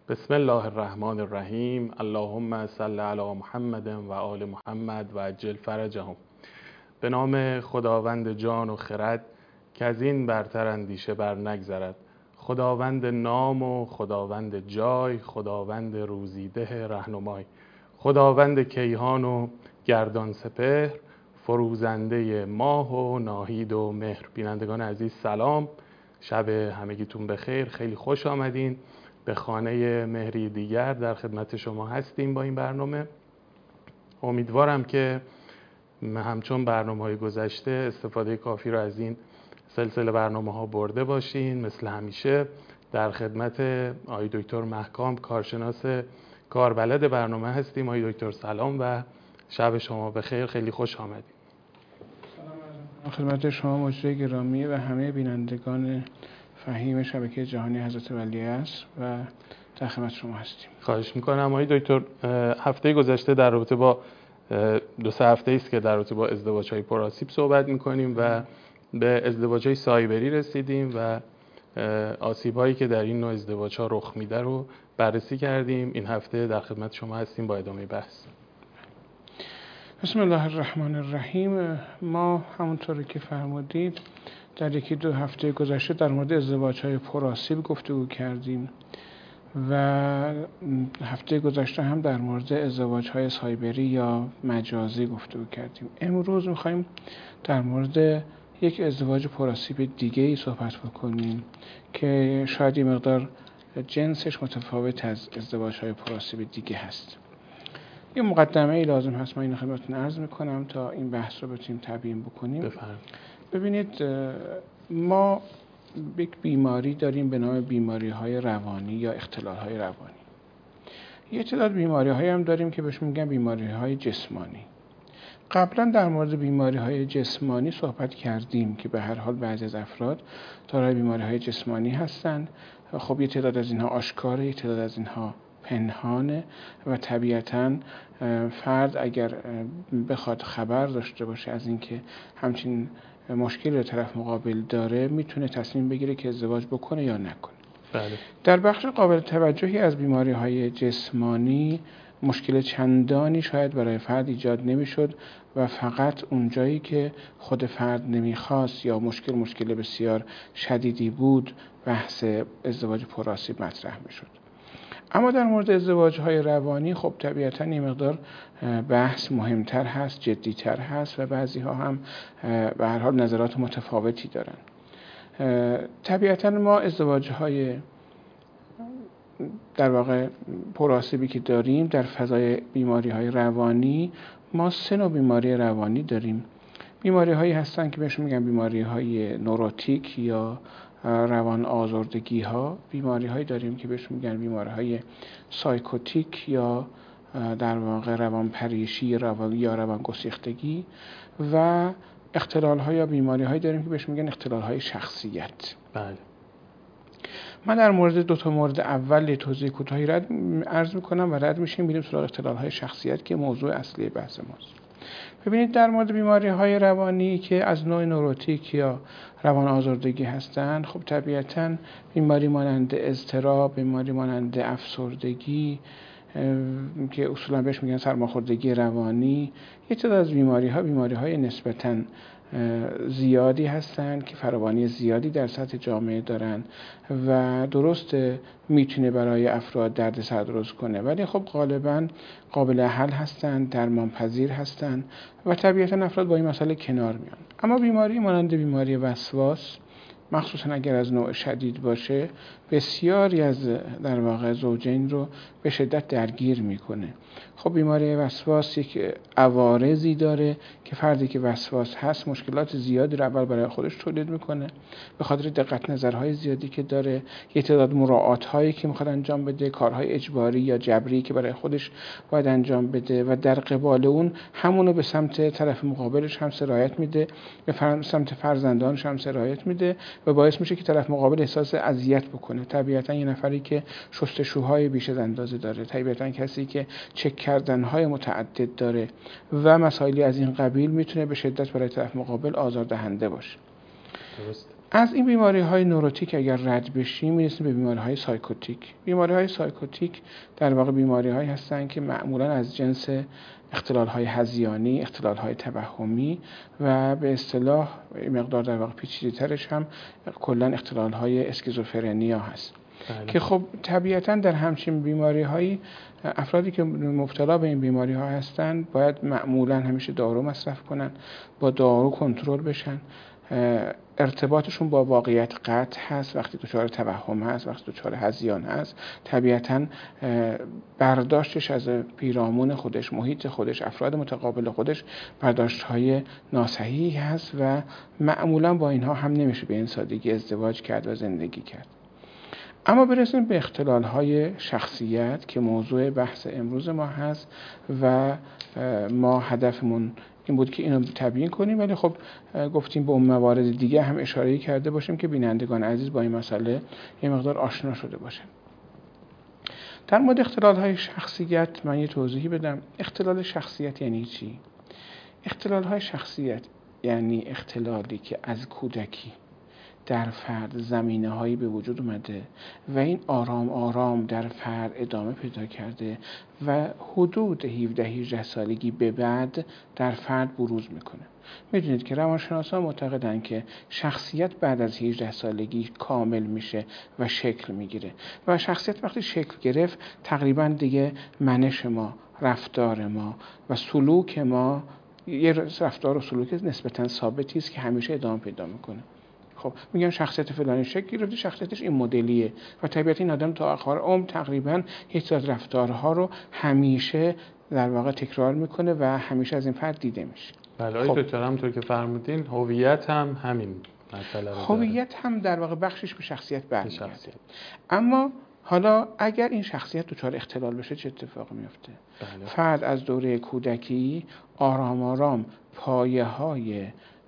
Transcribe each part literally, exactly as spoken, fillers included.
بسم الله الرحمن الرحیم. اللهم صل علی محمد و آل محمد و عجل فرجهم. به نام خداوند جان و خرد که از این برتر اندیشه بر نگذرد. خداوند نام و خداوند جای، خداوند روزیده رهنمای، خداوند کیهان و گردان سپهر، فروزنده ماه و ناهید و مهر. بینندگان عزیز سلام، شب همگیتون بخیر. خیلی خوش آمدین به خانه مهری دیگر. در خدمت شما هستیم با این برنامه. امیدوارم که همچون برنامه‌های گذشته استفاده کافی را از این سلسله برنامه ها برده باشین. مثل همیشه در خدمت آقای دکتر محکام، کارشناس کاربلد برنامه هستیم. آقای دکتر سلام و شب شما بخیر. خیلی خوش آمدید. سلام خدمت شما مجری گرامی و همه بینندگان فهیم شبکه جهانی حضرت ولیعصر و در خدمت شما هستیم. خواهش میکنم. آقای دکتر، هفته گذشته در رابطه با دو سه هفته است که در رابطه با ازدواج‌های پرآسیب صحبت میکنیم و به ازدواج‌های سایبری رسیدیم و آسیب‌هایی که در این نوع ازدواج‌ها رخ میده رو بررسی کردیم. این هفته در خدمت شما هستیم با ادامه بحث. بسم الله الرحمن الرحیم. ما همونطور که فرمودید در یکی دو هفته گذشته در مورد ازدواج‌های پرآسیب گفتگو کردیم و هفته گذشته هم در مورد ازدواج‌های سایبری یا مجازی گفتگو کردیم. امروز می‌خوایم در مورد یک ازدواج پرآسیب دیگه‌ای صحبت بکنیم که شاید یه مقدار جنسش متفاوت از ازدواج‌های پرآسیب دیگه هست. یه مقدمه‌ای لازم هست من اینو خدمتتون عرض می‌کنم تا این بحث رو بتونیم تبیین بکنیم. بفرمایید. ببینید، ما یک بیماری داریم به نام بیماری‌های روانی یا اختلال‌های روانی. یه تعداد بیماری‌های هم داریم که بهش میگن بیماری‌های جسمانی. قبلا در مورد بیماری‌های جسمانی صحبت کردیم که به هر حال بعضی از افراد دارای بیماری‌های جسمانی هستند. خب یه تعداد از اینها آشکاره، یه تعداد از اینها پنهانه و طبیعتاً فرد اگر بخواد خبر داشته باشه از اینکه همچین مشکلی رو طرف مقابل داره میتونه تصمیم بگیره که ازدواج بکنه یا نکنه. بله. در بخش قابل توجهی از بیماری‌های جسمانی مشکل چندانی شاید برای فرد ایجاد نمیشد و فقط اونجایی که خود فرد نمیخواست یا مشکل مشکل بسیار شدیدی بود بحث ازدواج پرآسیب مطرح میشد. اما در مورد ازدواج‌های روانی خب طبیعتاً یه مقدار بحث مهمتر هست، جدیتر هست و بعضی‌ها هم به هر حال نظرات متفاوتی دارن. طبیعتاً ما ازدواج‌های در واقع پرآسیبی که داریم در فضای بیماری‌های روانی، ما سه نوع بیماری روانی داریم. بیماری‌هایی هستن که بهشون میگن بیماری‌های نوروتیک یا روان آزردگی ها، بیماری هایی داریم که بهش میگن بیماری های سایکوتیک یا در واقع روان پریشی روان یا روان گسیختگی و اختلال ها یا بیماری هایی داریم که بهش میگن اختلال های شخصیت. بله. من در مورد دو تا مورد اول توضیح کوتاهی رد عرض میکنم و رد میشیم میریم سراغ اختلال های شخصیت که موضوع اصلی بحث ماست. ببینید، در مورد بیماری های روانی که از نوع نوروتیک یا روان آزردگی هستند، خب طبیعتاً بیماری مانند اضطراب، بیماری مانند افسردگی که اصولاً بهش میگن سرماخوردگی روانی، یه تعداد از بیماری ها بیماری های نسبتاً زیادی هستند که فراوانی زیادی در سطح جامعه دارن و درست میتونه برای افراد دردسر درست کنه، ولی خب غالباً قابل حل هستند، درمان پذیر هستند و طبیعتاً افراد با این مسئله کنار میان. اما بیماری مانند بیماری وسواس، مخصوصاً اگر از نوع شدید باشه، بسیاری از در واقع زوجین رو به شدت درگیر میکنه. خب بیماری وسواس یک عوارضی داره که فردی که وسواس هست مشکلات زیادی رو اول برای خودش تولید میکنه به خاطر دقت نظرهای زیادی که داره، یه تعداد مراعات هایی که میخواد انجام بده، کارهای اجباری یا جبری که برای خودش باید انجام بده و در قبال اون همونو به سمت طرف مقابلش هم سرایت میده، به سمت فرزندانش هم سرایت میده و باعث میشه که طرف مقابل احساس اذیت بکنه. طبیعتاً یه نفری که شستشوهای بیش از اندازه داره، طبیعتاً کسی که چک کردنهای متعدد داره و مسائلی از این قبیل میتونه به شدت برای طرف مقابل آزاردهنده باشه. درست. از این بیماری های نوروتیک اگر رد بشیم میرسیم به بیماری های سایکوتیک. بیماری های سایکوتیک در واقع بیماری هایی هستند که معمولا از جنس اختلال های هذیانی، اختلال های توهمی و به اصطلاح مقدار در واقع پیچیده‌ترش هم کلا اختلال های اسکیزوفرنیا هست. بله. که خب طبیعتاً در همچین بیماری هایی افرادی که مبتلا به این بیماری ها هستند باید معمولاً همیشه دارو مصرف کنن، با دارو کنترل بشن. ارتباطشون با واقعیت قطع هست. وقتی دچار توهم هست، وقتی دچار هذیان هست، طبیعتاً برداشتش از پیرامون خودش، محیط خودش، افراد متقابل خودش برداشت‌های ناصحیحی هست و معمولاً با اینها هم نمیشه به این سادگی ازدواج کرد و زندگی کرد. اما برسیم به اختلال‌های شخصیت که موضوع بحث امروز ما هست و ما هدفمون این بود که اینو تبیین کنیم، ولی خب گفتیم به اون موارد دیگه هم اشاره کرده باشیم که بینندگان عزیز با این مسئله یه مقدار آشنا شده باشن. در مورد اختلال‌های شخصیت من یه توضیحی بدم. اختلال شخصیت یعنی چی؟ اختلال‌های شخصیت یعنی اختلالی که از کودکی در فرد زمینه‌هایی به وجود اومده و این آرام آرام در فرد ادامه پیدا کرده و حدود هفده هجده سالگی به بعد در فرد بروز میکنه. میدونید که روانشناسان معتقدن که شخصیت بعد از هجده سالگی کامل میشه و شکل میگیره و شخصیت وقتی شکل گرفت تقریبا دیگه منش ما، رفتار ما و سلوک ما یه رفتار و سلوک نسبتا ثابتی است که همیشه ادامه پیدا میکنه. خب میگن شخصیت فلانی شکلی گرفته، شخصیتش این مدلیه و طبیعت این آدم تا آخر عمر تقریبا هیچ از رفتارها رو همیشه در واقع تکرار میکنه و همیشه از این فرد دیده میشه. بله خب دکتر همونطور که فرمودین هویت هم همین مسئله رو داره. هویت هم در واقع بخشش به شخصیت برمیگرده. اما حالا اگر این شخصیت دچار اختلال بشه چه اتفاقی میفته؟ بله. فرد از دوره کودکی آرام آرام پایه‌های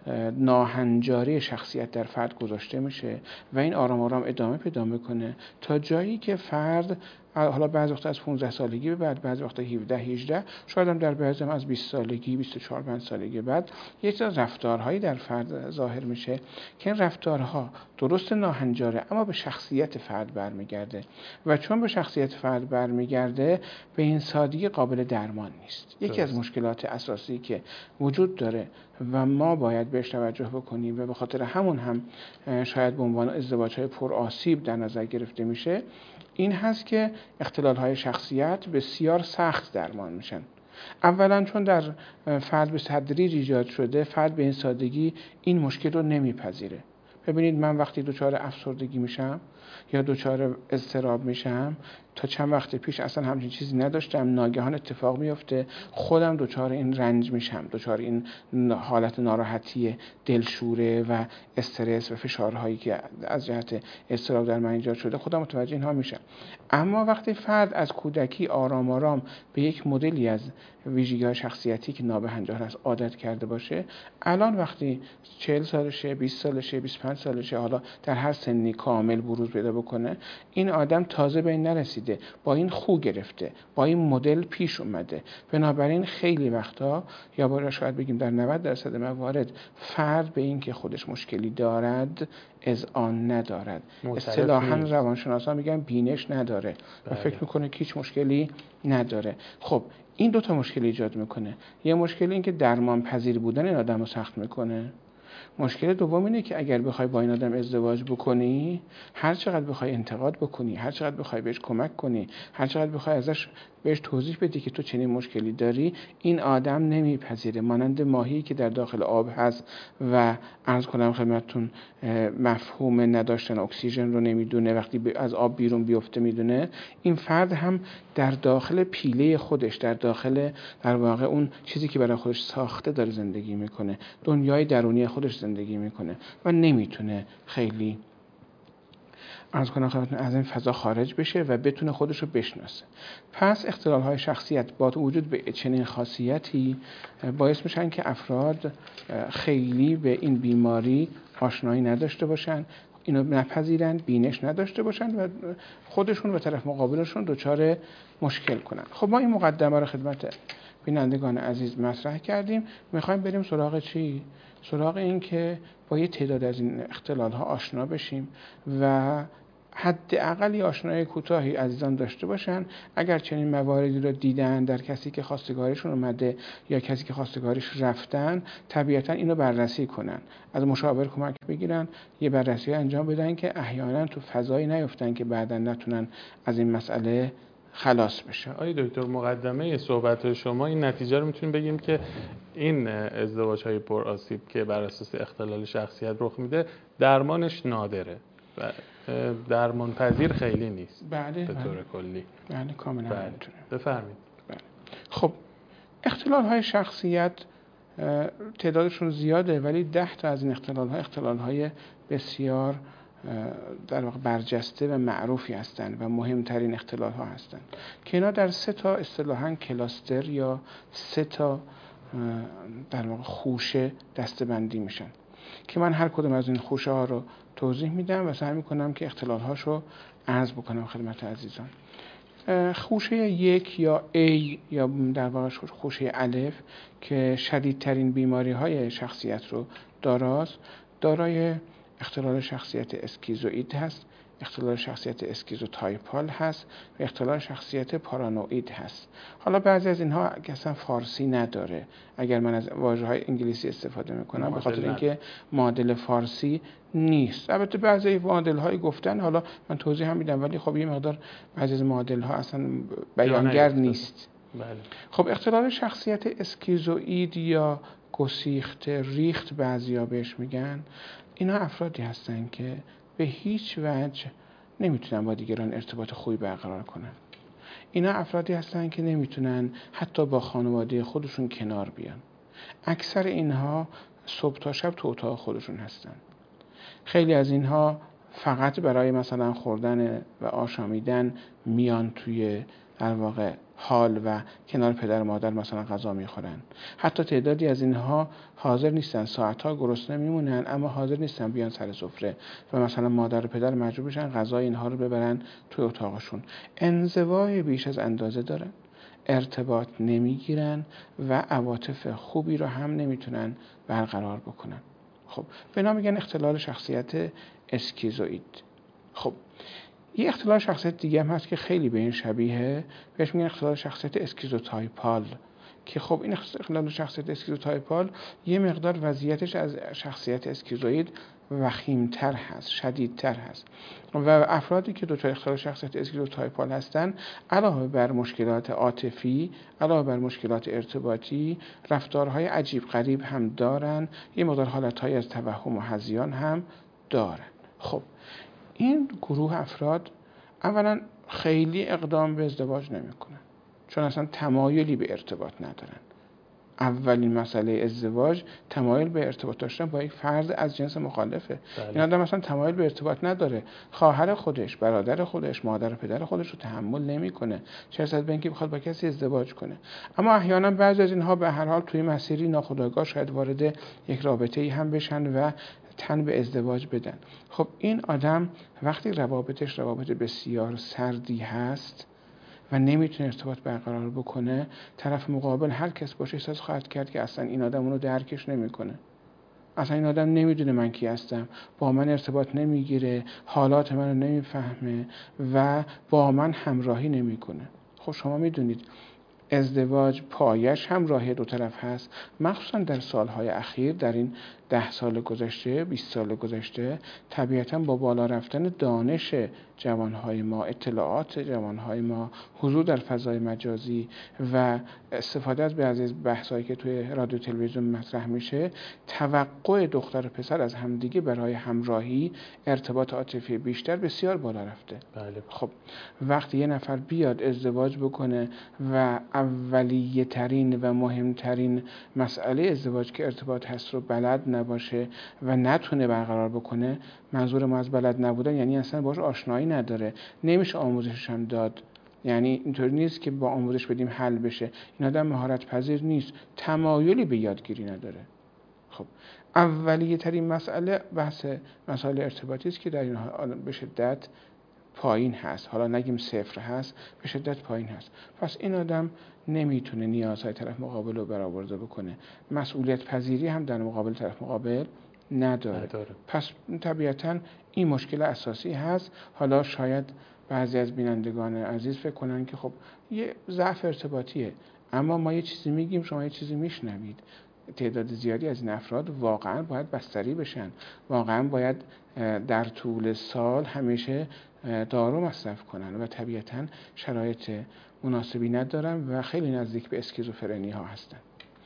ناهنجاری شخصیت در فرد گذاشته میشه و این آرام آرام ادامه پیدا میکنه تا جایی که فرد حالا بعضی وقتا از پانزده سالگی به بعد، بعضی وقتا هفده هجده، شاید هم در بعضی هم از بیست سالگی بیست و چهار پنج سالگی بعد یک سری رفتارهایی در فرد ظاهر میشه که این رفتارها درست ناهنجاره اما به شخصیت فرد برمیگرده و چون به شخصیت فرد برمیگرده به این سادگی قابل درمان نیست. یکی از مشکلات اساسی که وجود داره و ما باید بهش توجه بکنیم و به خاطر همون هم شاید به عنوان ازدواج‌های پرآسیب در نظر گرفته میشه این هست که اختلال‌های شخصیت بسیار سخت درمان میشن. اولا چون در فرد به تدریج ایجاد شده، فرد به این سادگی این مشکل رو نمیپذیره. ببینید من وقتی دچار افسردگی میشم یا دچار اضطراب میشم، تا چند وقت پیش اصلا همچین چیزی نداشتم، ناگهان اتفاق میفته خودم دچار این رنج میشم، دچار این حالت ناراحتی دلشوره و استرس و فشارهایی که از جهت اضطراب در من ایجاد شده خودم متوجه اینها میشم. اما وقتی فرد از کودکی آرام آرام به یک مدلی از ویژگی‌های شخصیتی که نابهنجار است عادت کرده باشه، الان وقتی چهل سالشه، بیست سالشه، بیست و پنج سالشه، حالا در هر سنی کامل بروز پیدا بکنه، این آدم تازه به این نرسیده، با این خو گرفته، با این مدل پیش اومده. بنابراین خیلی وقتا یا باید شاید بگیم در نود درصد موارد فرد به این که خودش مشکلی دارد اذعان ندارد. اصطلاحاً روانشناسان میگن بینش نداره و فکر میکنه که هیچ مشکلی نداره. خب این دو تا مشکل ایجاد میکنه. یه مشکل این که درمان پذیر بودن این آدم رو سخت میکنه. مشکل دوم اینه که اگر بخوای با این آدم ازدواج بکنی، هر چقدر بخوای انتقاد بکنی، هر چقدر بخوای بهش کمک کنی، هر چقدر بخوای ازش بهش توضیح بدی که تو چنین مشکلی داری، این آدم نمیپذیره. مانند ماهی که در داخل آب هست و عرض کنم خدمتتون مفهوم نداشتن اکسیژن رو نمیدونه، وقتی از آب بیرون بیفته میدونه، این فرد هم در داخل پیله خودش، در داخل در واقع اون چیزی که برای خودش ساخته داره زندگی میکنه، دنیای درونی خودش زندگی میکنه و نمیتونه خیلی عرض کنم خدمتتون از این فضا خارج بشه و بتونه خودش رو بشناسه. پس اختلال‌های شخصیت با وجود به چنین خاصیتی باعث میشن که افراد خیلی به این بیماری آشنایی نداشته باشن، اینو نپذیرن، بینش نداشته باشن و خودشون و طرف مقابلشون دچار مشکل کنن. خب ما این مقدمه رو خدمت بینندگان عزیز مطرح کردیم. میخوایم بریم سراغ چی؟ سراغ این که با یه تعداد از این اختلال ها آشنا بشیم و حداقل آشنایی کوتاهی عزیزان داشته باشن. اگر چنین مواردی رو دیدن در کسی که خواستگاریشون اومده یا کسی که خواستگاریش رفتن، طبیعتا اینو بررسی کنن، از مشاور کمک بگیرن، یه بررسی انجام بدن که احیانا تو فضایی نیفتن که بعدا نتونن از این مسئله خلاص بشه. آقای دکتر، مقدمه صحبت شما این نتیجه رو میتونیم بگیم که این ازدواج‌های پرآسیب که بر اساس اختلال شخصیت رخ میده درمانش نادره و درمان پذیر خیلی نیست. بله به طور بله. کلی. بله کاملا بله. اینطوره. بفرمایید. بله. خب اختلال های شخصیت تعدادشون زیاده، ولی ده تا از این اختلال ها اختلال های بسیار در واقع برجسته و معروفی هستند و مهمترین اختلال ها هستند که اینا در سه تا اصطلاحاً کلاستر یا سه تا در واقع خوشه دسته‌بندی میشن که من هر کدوم از این خوشه ها رو توضیح میدم و سعی میکنم که اختلال هاشو عرض بکنم خدمت عزیزان. خوشه یک یا A یا در واقع خوشه الف که شدیدترین بیماری های شخصیت رو داراست، دارای اختلال شخصیت اسکیزوئید هست، اختلال شخصیت اسکیزوتایپال هست و اختلال شخصیت پارانوئید هست. حالا بعضی از اینها اصلا فارسی نداره اگر من از واژه‌های انگلیسی استفاده میکنم به خاطر اینکه معادل فارسی نیست. البته بعضی معادل‌های گفتن، حالا من توضیح هم میدم، ولی خب یه مقدار بعضی از معادل‌ها اصلا بیانگر نیست. بله. خب اختلال شخصیت اسکیزوئید یا گسیخته ریخت بعضیا بهش میگن، اینا افرادی هستن که به هیچ وجه نمیتونن با دیگران ارتباط خوبی برقرار کنن. اینا افرادی هستن که نمیتونن حتی با خانواده خودشون کنار بیان. اکثر اینها صبح تا شب تو اتاق خودشون هستن. خیلی از اینها فقط برای مثلا خوردن و آشامیدن میان توی در واقع حال و کنار پدر و مادر مثلا غذا میخورن. حتی تعدادی از اینها حاضر نیستن، ساعتها گرسنه میمونن اما حاضر نیستن بیان سر سفره و مثلا مادر و پدر مجبور بشن غذای اینها رو ببرن توی اتاقشون. انزوای بیش از اندازه دارن، ارتباط نمیگیرن و عواطف خوبی رو هم نمیتونن برقرار بکنن. خب به نام میگن اختلال شخصیت اسکیزوئید. خب یه اختلال شخصیت دیگه هم هست که خیلی به این شبیه، بهش میگن اختلال شخصیت اسکیزوتایپال که خب این اختلال شخصیت اسکیزوتایپال یه مقدار وضعیتش از شخصیت اسکیزوئید وخیمتر هست، شدیدتر هست و افرادی که دچار اختلال شخصیت اسکیزوتایپال هستن علاوه بر مشکلات عاطفی، علاوه بر مشکلات ارتباطی، رفتارهای عجیب غریب هم دارن، یه مقدار حالتهای از توهم و هذیان هم دارن. خب این گروه افراد اولا خیلی اقدام به ازدواج نمیکنن چون اصلا تمایلی به ارتباط ندارن. اولین مسئله ازدواج تمایل به ارتباط داشتن با یک فرد از جنس مخالفه. بله. این آدم اصلا تمایل به ارتباط نداره، خواهر خودش، برادر خودش، مادر و پدر خودش رو تحمل نمیکنه، چه رسد به اینکه بخواد با کسی ازدواج کنه. اما احیانا بعضی از اینها به هر حال توی مسیری ناخودآگاه شاید وارد یک رابطه‌ای هم بشن و تن به ازدواج بدن. خب این آدم وقتی روابطش روابط بسیار سردی هست و نمیتونه ارتباط برقرار بکنه، طرف مقابل هر کس باشه احساس خواهد کرد که اصلا این آدم اونو درکش نمیکنه، اصلا این آدم نمیدونه من کی هستم، با من ارتباط نمیگیره، حالات منو نمیفهمه و با من همراهی نمیکنه. خب شما میدونید ازدواج پایش هم راهی دو طرف هست، مخصوصا در سالهای اخیر، در این ده سال گذشته، بیست سال گذشته، طبیعتا با بالا رفتن دانش جوانهای ما، اطلاعات جوانهای ما، حضور در فضای مجازی و استفاده از بعضی از بحثایی که توی رادیو تلویزیون مطرح میشه، توقع دختر و پسر از همدیگه برای همراهی، ارتباط عاطفی بیشتر بسیار بالا رفته. بله. خب وقتی یه نفر بیاد ازدواج بکنه و اولیه ترین و مهمترین مسئله ازدواج که ارتباط هست رو بلد نباشه و نتونه برقرار بکنه، منظور ما از بلد نبودن یعنی اصلا باهاش آشنایی نداره، نمیشه آموزشش هم داد. یعنی اینطوری نیست که با آموزش بدیم حل بشه، این آدم مهارت پذیر نیست، تمایلی به یادگیری نداره. خب اولیه ترین مسئله بحث مسائل ارتباطی است که در این حال به شدت پایین هست، حالا نگیم صفر هست، به شدت پایین هست. پس این آدم نمیتونه نیازهای طرف مقابل رو برآورده بکنه، مسئولیت پذیری هم در مقابل طرف مقابل نداره. نداره. پس طبیعتاً این مشکل اساسی هست. حالا شاید بعضی از بینندگان عزیز فکر کنن که خب یه ضعف ارتباطیه، اما ما یه چیزی میگیم شما یه چیزی میشنوید. تعداد زیادی از این افراد واقعا باید بستری بشن، واقعا باید در طول سال همیشه دارو مصرف کنن و طبیعتاً شرایط مناسبی ندارن و خیلی نزدیک به اسکیزوفرنی ها هستن.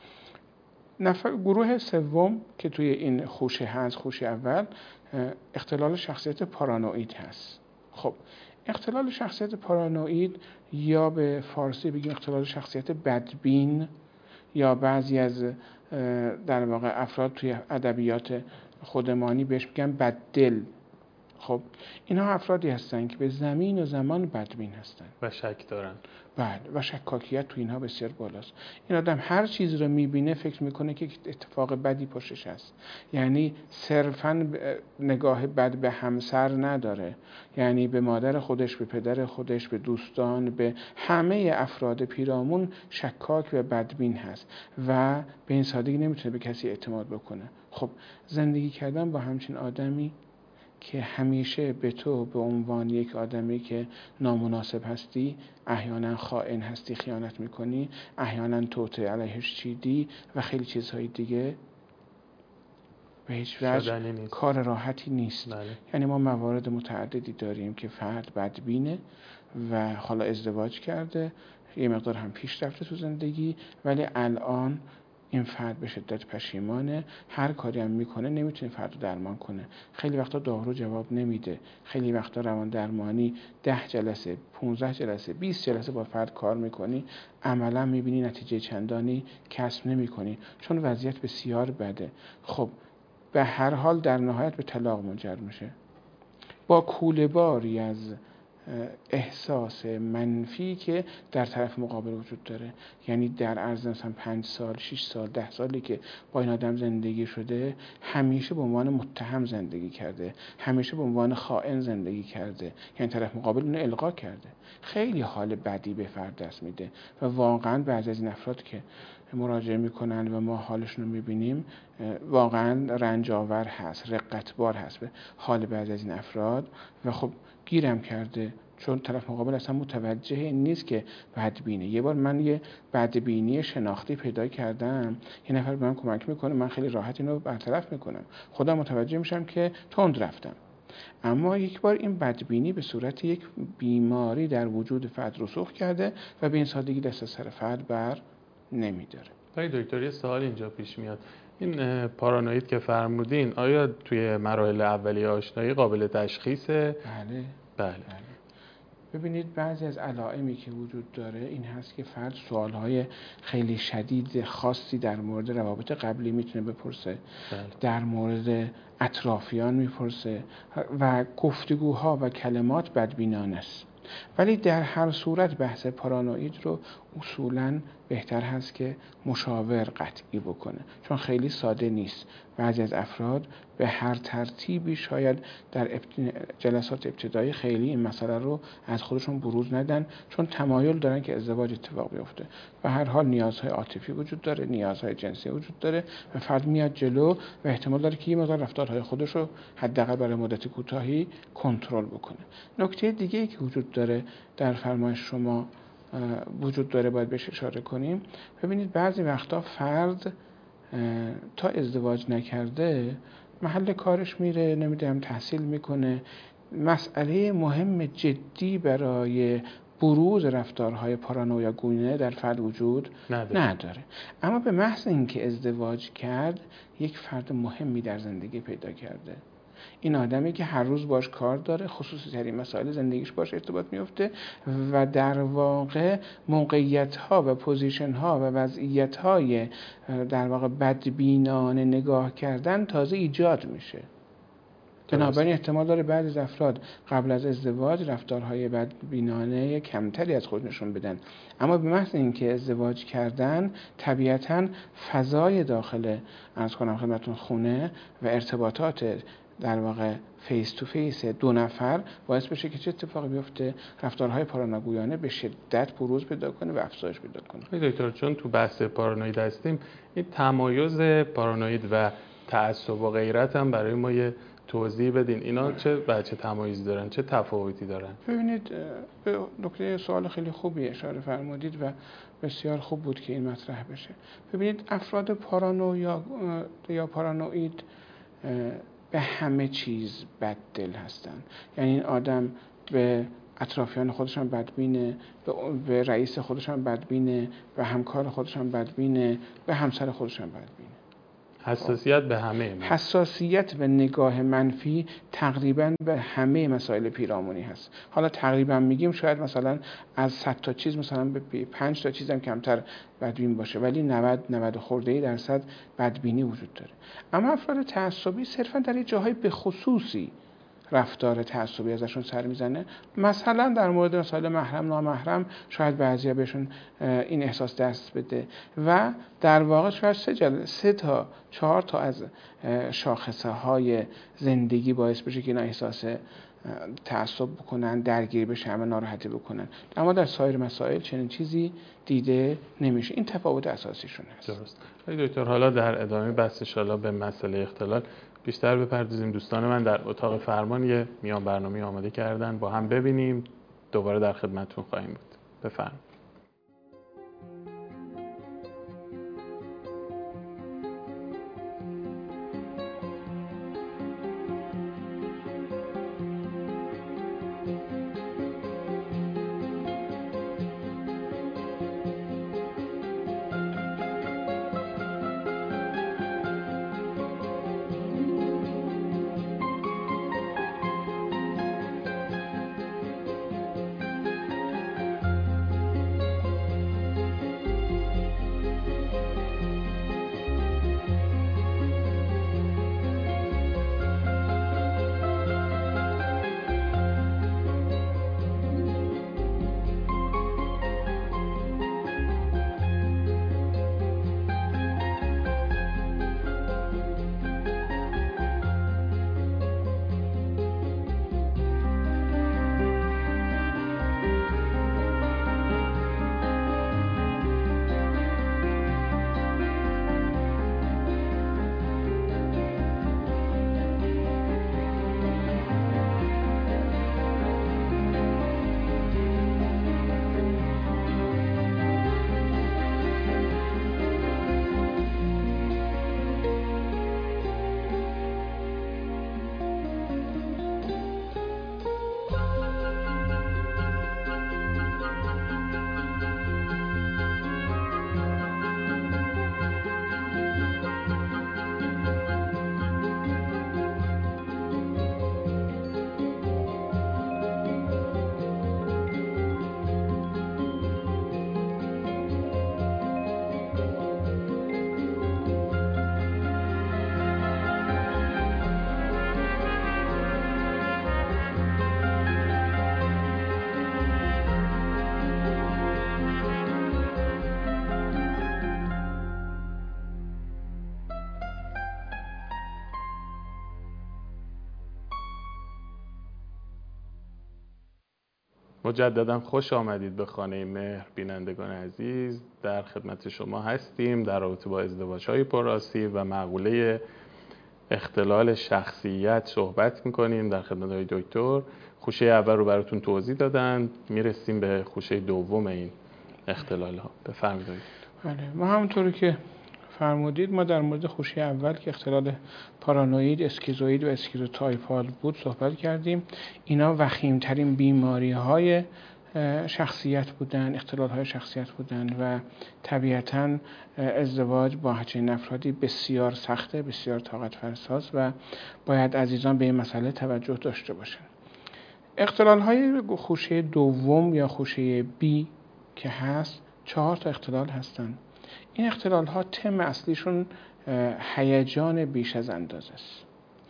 نفر گروه سوم که توی این خوشه هست، خوشه اول، اختلال شخصیت پارانوئید هست. خب اختلال شخصیت پارانوئید یا به فارسی بگیم اختلال شخصیت بدبین، یا بعضی از در واقع افراد توی ادبیات خودمانی بهش میگن بددل. خب اینها افرادی هستن که به زمین و زمان بدبین هستن و شک دارن. بله، و شکاکیت تو اینها بسیار بالاست. این آدم هر چیز رو میبینه فکر میکنه که اتفاق بدی پشتش هست. یعنی صرفاً نگاه بد به همسر نداره، یعنی به مادر خودش، به پدر خودش، به دوستان، به همه افراد پیرامون شکاک و بدبین هست و به این سادگی نمیتونه به کسی اعتماد بکنه. خب زندگی کردن با همچین آدمی که همیشه به تو به عنوان یک آدمی که نامناسب هستی، احیانا خائن هستی، خیانت میکنی، احیانا توطئه علیهش چیدی و خیلی چیزهای دیگه، به هیچ وجه کار راحتی نیست. بله. یعنی ما موارد متعددی داریم که فرد بدبینه و حالا ازدواج کرده، یه مقدار هم پیش رفته تو زندگی، ولی الان این فرد به شدت پشیمانه، هر کاری هم میکنه نمیتونه فرد رو درمان کنه. خیلی وقتا دارو جواب نمیده، خیلی وقتا روان درمانی ده جلسه، پونزده جلسه، بیست جلسه با فرد کار میکنی، عملا میبینی نتیجه چندانی کسب نمیکنی چون وضعیت بسیار بده. خب به هر حال در نهایت به طلاق منجر میشه با کوله باری از احساس منفی که در طرف مقابل وجود داره. یعنی در عرض مثلا پنج سال، شش سال، ده سالی که با این آدم زندگی شده، همیشه به عنوان متهم زندگی کرده، همیشه به عنوان خائن زندگی کرده، یعنی طرف مقابل اونو القا کرده. خیلی حال بدی به فرد دست میده و واقعا بعضی از این افراد که مراجعه میکنن و ما حالشون رو میبینیم واقعا رنجاور هست، رقتبار هست به حال بعضی از این افراد و خب گیرم کرده چون طرف مقابل اصلا متوجه این نیست که بدبینه. یه بار من یه بدبینی شناختی پیدا کردم، یه نفر به من کمک میکنه، من خیلی راحت اینو برطرف میکنم، خودم متوجه میشم که تند رفتم. اما یک بار این بدبینی به صورت یک بیماری در وجود فرد رسوخ کرده و به این سادگی دست از سر فرد بر نمیداره. آقای دکتر یه سوال اینجا پیش میاد، این پارانوید که فرمودین آیا توی مراحل اولیه آشنایی قابل تشخیصه؟ بله. بله. بله. ببینید بعضی از علائمی که وجود داره این هست که فرد سوالهای خیلی شدید خاصی در مورد روابط قبلی میتونه بپرسه، بله. در مورد اطرافیان میپرسه و گفتگوها و کلمات بدبینانه است. ولی در هر صورت بحث پارانوید رو اصولاً بهتر هست که مشاور قطعی بکنه چون خیلی ساده نیست. بعضی از افراد به هر ترتیبی شاید در جلسات ابتدایی خیلی این مسئله رو از خودشون بروز ندن چون تمایل دارن که ازدواج اتفاق بیفته و هر حال نیازهای عاطفی وجود داره، نیازهای جنسی وجود داره و فرد میاد جلو و احتمال داره که یه مقدار رفتارهای خودش رو حداقل برای مدت کوتاهی کنترل بکنه. نکته دیگه ای که وجود داره در فرمایش شما وجود داره باید بهش اشاره کنیم. ببینید بعضی وقتا فرد تا ازدواج نکرده محل کارش میره، نمیدونم تحصیل میکنه، مسئله مهم جدی برای بروز رفتارهای پارانویا گونه در فرد وجود نداره. نداره. اما به محض اینکه ازدواج کرد یک فرد مهمی در زندگی پیدا کرده. این آدمی که هر روز باش کار داره، خصوصی ترین مسائل زندگیش باش ارتباط میفته و در واقع موقعیت ها و پوزیشن ها و وضعیت های در واقع بدبینانه نگاه کردن تازه ایجاد میشه. بنابراین احتمال داره بعضی از افراد قبل از ازدواج رفتارهای بدبینانه کمتری از خود نشون بدن، اما به محض اینکه ازدواج کردن طبیعتاً فضای داخل عرض کنم خدمتتون خونه و ارتباطات در واقع فیس تو فیس دو نفر باعث بشه که چه اتفاقی بیفته، رفتارهای پارانویانه به شدت بروز پیدا کنه و افزایش پیدا کنه. دکتر چون تو بحث پارانوید هستیم، این تمایز پارانوید و تعصب و غیرت هم برای ما یه توضیح بدین. اینا چه بچه تمایزی دارن، چه تفاوتی دارن؟ ببینید، به نکته سوال خیلی خوبی اشاره فرمودید و بسیار خوب بود که این مطرح بشه. ببینید، افراد پارانو یا یا پارانوید به همه چیز بددل هستن. یعنی این آدم به اطرافیان خودش هم بدبینه، به رئیس خودش هم بدبینه، به همکار خودش هم بدبینه، به همسر خودش هم بدبینه. حساسیت به همه ما. حساسیت به نگاه منفی تقریبا به همه مسائل پیرامونی هست. حالا تقریبا میگیم شاید مثلا از صد تا چیز مثلا به پنج تا چیز هم کمتر بدبین باشه، ولی نود نود خورده درصد بدبینی وجود داره. اما افراد تعصبی صرفا در جاهای به خصوصی رفتار تعصبی ازشون سر میزنه. مثلا در مورد مسائل محرم نامحرم شاید بعضیا بهشون این احساس دست بده و در واقع شاید سه, جل... سه تا چهار تا از شاخصه های زندگی باعث بشه که اینا احساس تعصب بکنن، درگیر بشن و ناراحتی بکنن. اما در سایر مسائل چنین چیزی دیده نمیشه. این تفاوت اساسیشون هست. درست. دکتر، حالا در ادامه بحث انشالله به مسئله اختلال بیشتر بپردازیم. دوستان من در اتاق فرمان یه میان برنامه آماده کردن، با هم ببینیم، دوباره در خدمتتون خواهیم بود. بفرمایید. مجددا خوش آمدید به خانه مهر. بینندگان عزیز، در خدمت شما هستیم در رابطه با ازدواج‌های پرآسیب و مقوله اختلال شخصیت صحبت می‌کنیم. در خدمت های دکتر خوشه اول رو براتون توضیح دادن، میرسیم به خوشه دوم این اختلال ها. بفرمایید. بله، ما همونطوری که فرمودید ما در مورد خوشه اول که اختلال پارانوید، اسکیزوئید و اسکیزوتایپال بود صحبت کردیم. اینا وخیمترین بیماری های شخصیت بودن، اختلال های شخصیت بودن و طبیعتاً ازدواج با همچین افرادی بسیار سخته، بسیار طاقت فرساست و باید عزیزان به این مسئله توجه داشته باشن. اختلال های خوشه دوم یا خوشه بی که هست، چهار تا اختلال هستن. این اختلال ها تم اصلیشون هیجان بیش از اندازه است.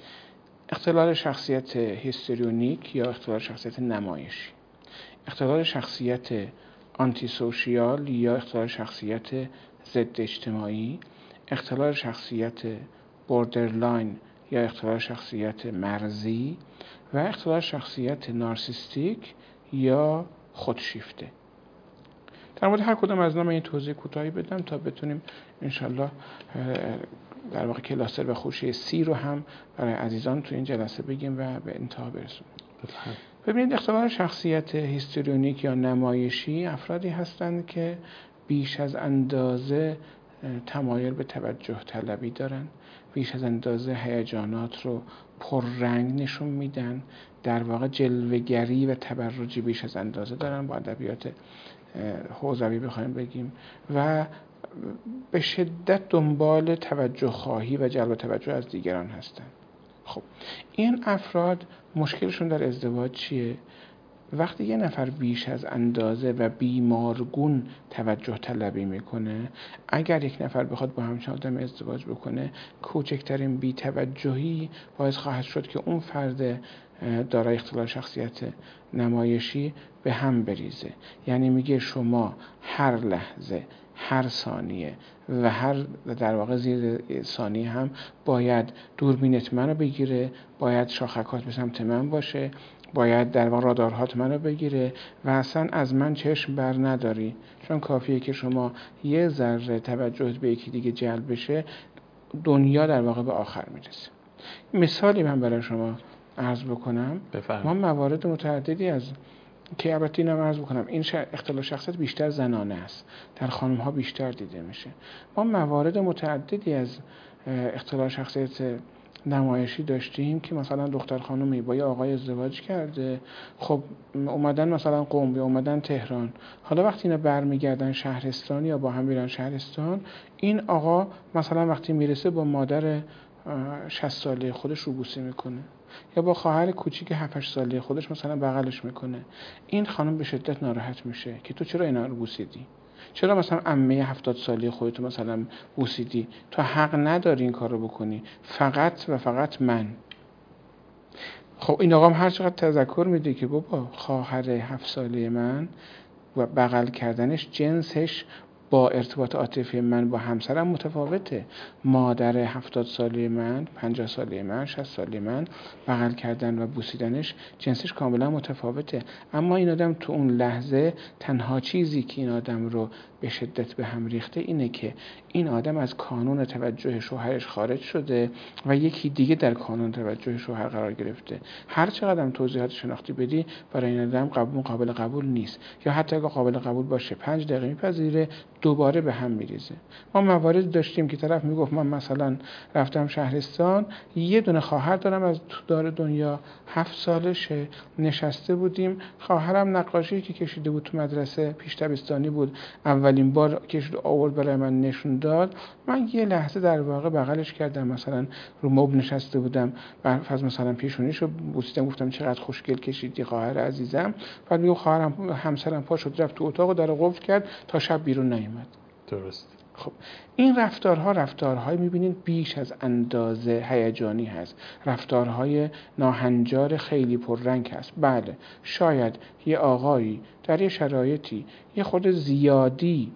اختلال شخصیت هیستریونیک یا اختلال شخصیت نمایشی، اختلال شخصیت آنتی سوشیال یا اختلال شخصیت ضد اجتماعی، اختلال شخصیت بوردرلاین یا اختلال شخصیت مرزی و اختلال شخصیت نارسیستیک یا خودشیفته. در مورد هر کدام از اینا من این توضیح کوتاهی بدم تا بتونیم انشالله در واقع کلاستر و خوشه سی رو هم برای عزیزان تو این جلسه بگیم و به انتها برسونیم. ببینید اختلال شخصیت هیستریونیک یا نمایشی افرادی هستند که بیش از اندازه تمایل به توجه طلبی دارن، بیش از اندازه هیجانات رو پررنگ نشون میدن، در واقع جلوه‌گری و تبرجی بیش از اندازه دارن با ادبیات حوزوی بخوایم بگیم و به شدت دنبال توجه خواهی و جلب توجه از دیگران هستن. خب این افراد مشکلشون در ازدواج چیه؟ وقتی یه نفر بیش از اندازه و بیمارگون توجه طلبی میکنه، اگر یک نفر بخواد با همچین آدم ازدواج بکنه، کوچکترین بی توجهی باعث خواهد شد که اون فرد دارای اختلال شخصیت نمایشی به هم بریزه. یعنی میگه شما هر لحظه، هر ثانیه و هر در واقع زیر ثانیه هم باید دوربینت منو بگیره، باید شاخکات به سمت من باشه، باید در واقع رادارهات منو بگیره و اصلا از من چشم بر نداری، چون کافیه که شما یه ذره توجهت به یکی دیگه جلب بشه، دنیا در واقع به آخر میرسه. مثالی من برای شما عرض بکنم. بفرم. ما موارد متعددی از که البته اینم عرض بکنم این اختلال شخصیت بیشتر زنانه است، در خانم ها بیشتر دیده میشه. ما موارد متعددی از اختلال شخصیت نمایشی داشتیم که مثلا دختر خانومی با یه آقای ازدواج کرده، خب اومدن مثلا قم یا اومدن تهران، حالا وقتی اینا برمیگردن شهرستان یا با هم میرن شهرستان، این آقا مثلا وقتی میرسه با مادر شصت ساله خودش روبوسی میکنه یا با خواهر کوچیک هفت هشت ساله خودش مثلا بغلش میکنه. این خانم به شدت ناراحت میشه که تو چرا اینا رو بوسیدی؟ چرا مثلا عمه هفتاد ساله خودتو مثلا بوسیدی؟ تو حق نداری این کار رو بکنی، فقط و فقط من. خب این آقا هم هر چقدر تذکر میده که بابا خواهر هفت ساله من و بغل کردنش جنسش با ارتباط عاطفی من با همسرم متفاوته. مادر هفتاد ساله من، پنجاه ساله من، شصت ساله من بغل کردن و بوسیدنش جنسش کاملا متفاوته. اما این آدم تو اون لحظه تنها چیزی که این آدم رو به شدت به هم ریخته اینه که این آدم از کانون توجه شوهرش خارج شده و یکی دیگه در کانون توجه شوهر قرار گرفته. هر چقدر هم توضیحات شناختی بدی برای این آدم قبول قابل قبول نیست، یا حتی اگه قابل قبول باشه پنج دقیقه میپذیره، دوباره به هم میریزه. ما موارد داشتیم که طرف میگفت من مثلا رفتم شهرستان، یه دونه خواهر دارم از تو دار دنیا، هفت سالشه، نشسته بودیم، خواهرم نقاشی که کشیده بود تو مدرسه پیش دبستانی بود، اولین بار کشید آورد برای من نشون داد، من یه لحظه در واقع بغلش کردم، مثلا رو مبل نشسته بودم، بعد مثلا پیشونیشو بوسیدم، گفتم چقدر خوشگل کشیدی خواهر عزیزم. بعد میگم خواهرم همسرم پا شد رفت تو اتاق و در قفل کرد تا شب بیرون نیومد. درست. خب این رفتارها رفتارهای میبینید بیش از اندازه هیجانی هست، رفتارهای ناهنجار خیلی پررنگ هست. بله شاید یه آقایی در یه شرایطی یه خود زیادی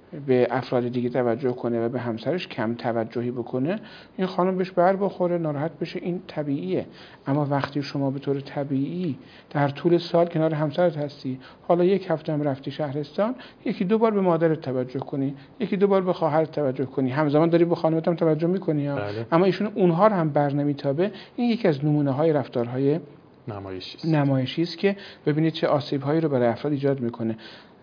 به افراد دیگه توجه کنه و به همسرش کم توجهی بکنه، این خانم بهش بر بخوره، ناراحت بشه، این طبیعیه. اما وقتی شما به طور طبیعی در طول سال کنار همسرت هستی، حالا یک هفته هم رفتی شهرستان، یکی دو بار به مادرت توجه کنی، یکی دو بار به خواهرت توجه کنی، همزمان داری به خانومت هم توجه میکنی، بله. اما ایشون اونها رو هم بر نمیتابه، این یکی از نمونه های رفتارهای نمایشی است. نمایشی است که ببینید چه آسیب‌هایی رو برای افراد ایجاد میکنه.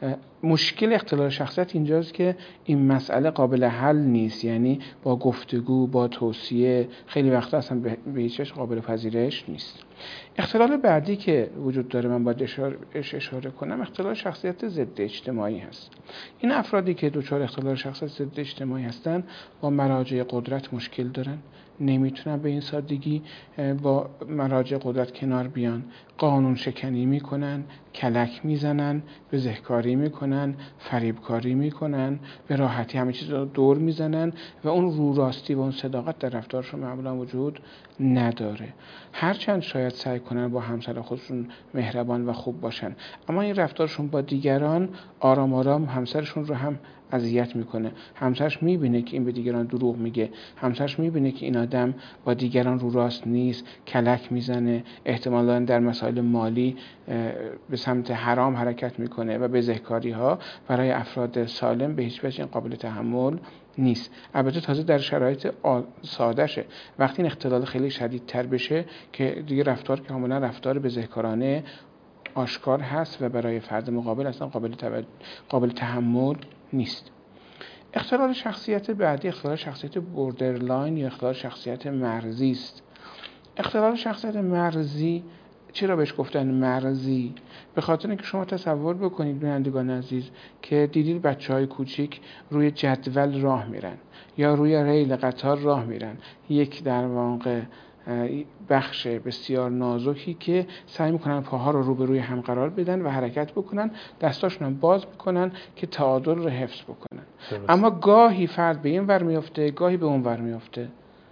مشکل اختلال شخصیت اینجاست که این مسئله قابل حل نیست، یعنی با گفتگو، با توصیه خیلی وقتا اصلا به هیچ وجه قابل پذیرش نیست. اختلال بعدی که وجود داره من باید اشاره, اشاره کنم اختلال شخصیت ضد اجتماعی هست. این افرادی که دچار اختلال شخصیت ضد اجتماعی هستن با مراجع قدرت مشکل دارن، نمیتونن به این سادگی با مراجع قدرت کنار بیان، قانون شکنی میکنن، کلک میزنن، بزهکاری میکنن، فریبکاری میکنن، به راحتی همه چیز رو دور میزنن و اون رو راستی و اون صداقت در رفتارشون معمولا وجود نداره. هرچند شاید سعی کنن با همسر خودشون مهربان و خوب باشن، اما این رفتارشون با دیگران آرام آرام همسرشون رو هم اذیت میکنه. همسرش میبینه که این به دیگران دروغ میگه، همسرش میبینه که این آدم با دیگران رو راست نیست، کلک میزنه، احتمالاً در مسائل مالی به سمت حرام حرکت میکنه و بزهکاری ها برای افراد سالم به هیچ وجه قابل تحمل نیست. البته تازه در شرایط سادهشه. وقتی این اختلال خیلی شدیدتر بشه که دیگه رفتار کاملا رفتار بزهکارانه آشکار هست و برای فرد مقابل اصلا قابل توجه، قابل تحمل نیست. اختلال شخصیت بعدی اختلال شخصیت بوردرلاین یا اختلال شخصیت مرزی است. اختلال شخصیت مرزی چرا بهش گفتن مرزی؟ به خاطر اینکه شما تصور بکنید بینندگان عزیز که دیدید بچه‌های کوچیک روی جدول راه میرن یا روی ریل قطار راه میرن، یک در واقع بخش بسیار نازکی که سعی میکنن پاها رو روبروی هم قرار بدن و حرکت بکنن، دستاشون هم باز میکنن که تعادل رو حفظ بکنن. درست. اما گاهی فرد به این ور میفته، گاهی به اون ور میفته،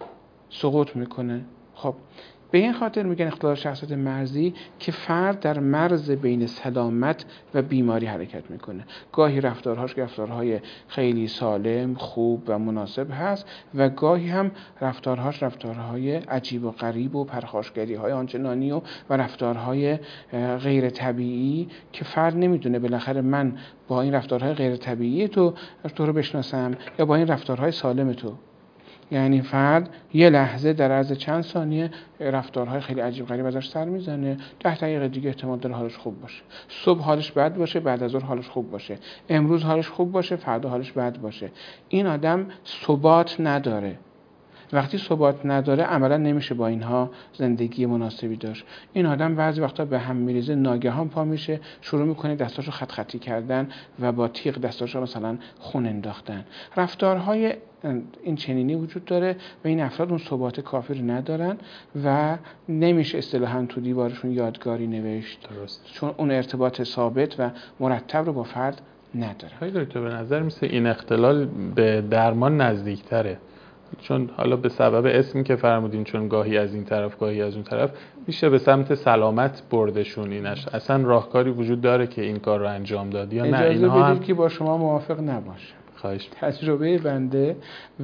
سقوط میکنه. خب به این خاطر میگن اختلال شخصیت مرزی که فرد در مرز بین سلامت و بیماری حرکت میکنه. گاهی رفتارهاش رفتارهای خیلی سالم، خوب و مناسب هست و گاهی هم رفتارهاش رفتارهای عجیب و غریب و پرخاشگری های آنچنانی و و رفتارهای غیر طبیعی که فرد نمیدونه بالاخره من با این رفتارهای غیر طبیعی تو تو رو بشناسم یا با این رفتارهای سالم تو. یعنی فرد یه لحظه در عرض چند ثانیه رفتارهای خیلی عجیب غریب ازش سر میزنه، ده دقیقه دیگه احتمال داره حالش خوب باشه. صبح حالش بد باشه، بعد از ظهر حالش خوب باشه. امروز حالش خوب باشه، فردا حالش بد باشه. این آدم ثبات نداره. وقتی ثبات نداره عملا نمیشه با اینها زندگی مناسبی داشت. این آدم بعضی وقتا به هم میریزه، ناگهان پا میشه، شروع میکنه دستاشو خط خطی کردن و با تیغ دستاشو مثلا خون انداختن. رفتارهای این چنینی وجود داره و این افراد اون ثبات کافی ندارن و نمیشه اصطلاحاً تو دیوارشون یادگاری نوشت. درست. چون اون ارتباط ثابت و مرتب رو با فرد نداره. خیلی دکتر به نظر میسه این اختلال به درمان نزدیکتره، چون حالا به سبب اسمی که فرمودین، چون گاهی از این طرف گاهی از اون طرف میشه به سمت سلامت بردشون. اینش اصلا راهکاری وجود داره که این کار رو انجام داد یا نه؟ اینها بدید هم... که با شما موافق نباشه. خواهش. تجربه بنده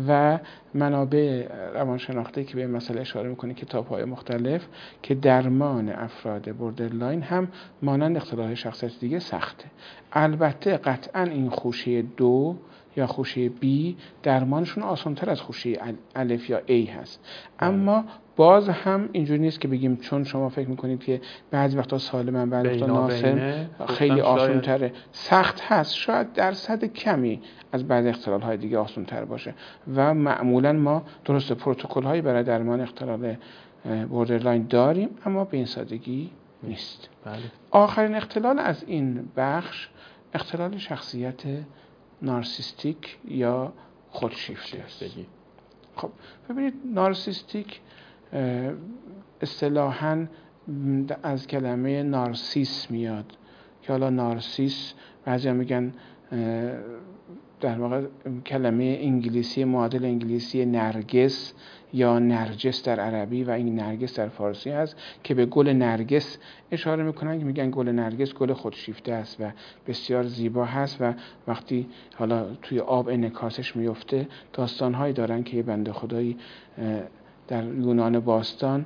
و منابع روانشناختی که به مسئله اشاره میکنه، کتاب‌های مختلف، که درمان افراد بوردرلاین هم مانند اختلال شخصیت دیگه سخته. البته قطعاً این خوشه دو یا خوشه B درمانشون آسان‌تر از خوشه الف یا A هست. اما باز هم اینجوری نیست که بگیم چون شما فکر میکنید که بعضی وقتا سالمن بعضی وقتا ناسالم خیلی آسان‌تره. سخت هست، شاید درصد کمی از بعضی اختلال‌های دیگه آسان‌تر باشه و معمولاً ما درست پروتکل‌هایی برای درمان اختلال بوردرلاین داریم اما به این سادگی نیست. بله. آخرین اختلال از این بخش اختلال شخصیت نارسیستیک یا خودشیفتگی. خب ببینید، نارسیستیک اصطلاحاً از کلمه نارسیس میاد که حالا نارسیس بعضیا میگن در واقع کلمه انگلیسی معادل انگلیسی نرگس یا نرجس در عربی و این نرگس در فارسی هست که به گل نرگس اشاره میکنن که میگن گل نرگس گل خودشیفته است و بسیار زیبا هست و وقتی حالا توی آب انعکاسش میفته داستانهایی دارن که یه بنده خدایی در یونان باستان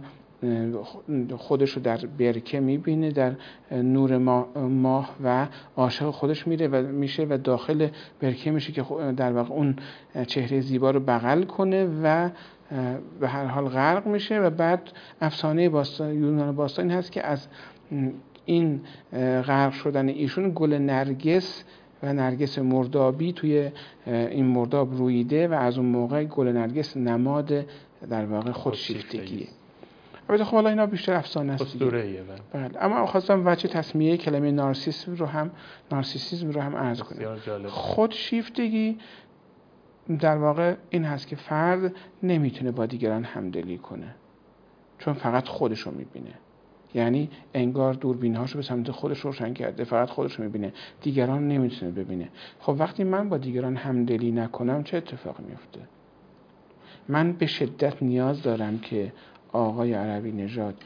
خودش رو در برکه میبینه در نور ماه و عاشق خودش میره و میشه و داخل برکه میشه که در واقع اون چهره زیبا رو بغل کنه و به هر حال غرق میشه و بعد افسانه باستان یونان باستان هست که از این غرق شدن ایشون گل نرگس و نرگس مردابی توی این مرداب رویده و از اون موقع گل نرگس نماد در واقع خودشیفتگیه. البته خب حالا اینا بیشتر افسانه است دیگه. بله. اما خواستم وجه تسمیه کلمه نارسیسم رو هم نارسیسیسم رو هم عرض کنم. خودشیفتگی در واقع این هست که فرد نمیتونه با دیگران همدلی کنه چون فقط خودش رو میبینه. یعنی انگار دوربین‌هاشو به سمت خودش روشن کرده، فقط خودش رو میبینه، دیگران نمیتونه ببینه. خب وقتی من با دیگران همدلی نکنم چه اتفاقی میفته؟ من به شدت نیاز دارم که آقای عربی نژاد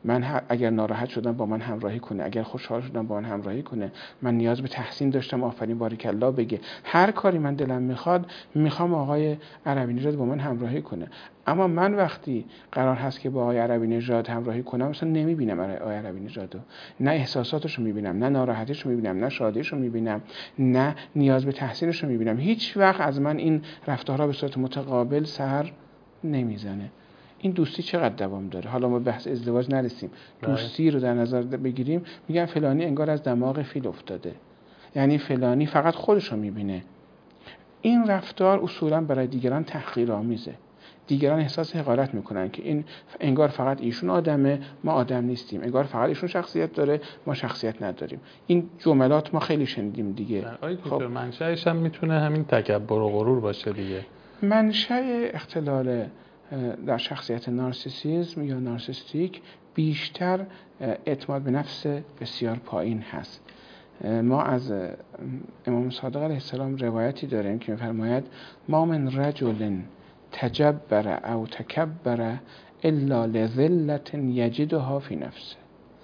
من اگر ناراحت شدم با من همراهی کنه، اگر خوشحال شدم با من همراهی کنه، من نیاز به تحسین داشتم آفرین باریکالله بگه. هر کاری من دلم میخواد میخوام آقای عربی نژاد با من همراهی کنه. اما من وقتی قرار هست که با آقای عربی نژاد همراهی کنم مثلا نمیبینم آقای عربی نژادو، نه احساساتشو میبینم، نه ناراحتیشو میبینم، نه شادیشو میبینم، نه نیاز به تحسینشو میبینم. هیچ وقت از من این رفتارها به صورت متقابل سر نمیزنه. این دوستی چقدر دوام داره؟ حالا ما بحث ازدواج نرسیم، دوستی رو در نظر بگیریم، میگن فلانی انگار از دماغ فیل افتاده، یعنی فلانی فقط خودشو میبینه. این رفتار اصولا برای دیگران تحقیرآمیزه. دیگران احساس حقارت میکنن که این انگار فقط ایشون آدمه، ما آدم نیستیم، انگار فقط ایشون شخصیت داره، ما شخصیت نداریم. این جملات ما خیلی شنیدیم دیگه. خب منشأش هم میتونه همین تکبر و غرور باشه دیگه. منشأ اختلال در شخصیت نارسیسیسم یا نارسیستیک بیشتر اعتماد به نفس بسیار پایین هست. ما از امام صادق علیه السلام روایتی داریم که می‌فرماید ما من رجل تجبر او تکبر الا لذلة یجدها فی نفسه.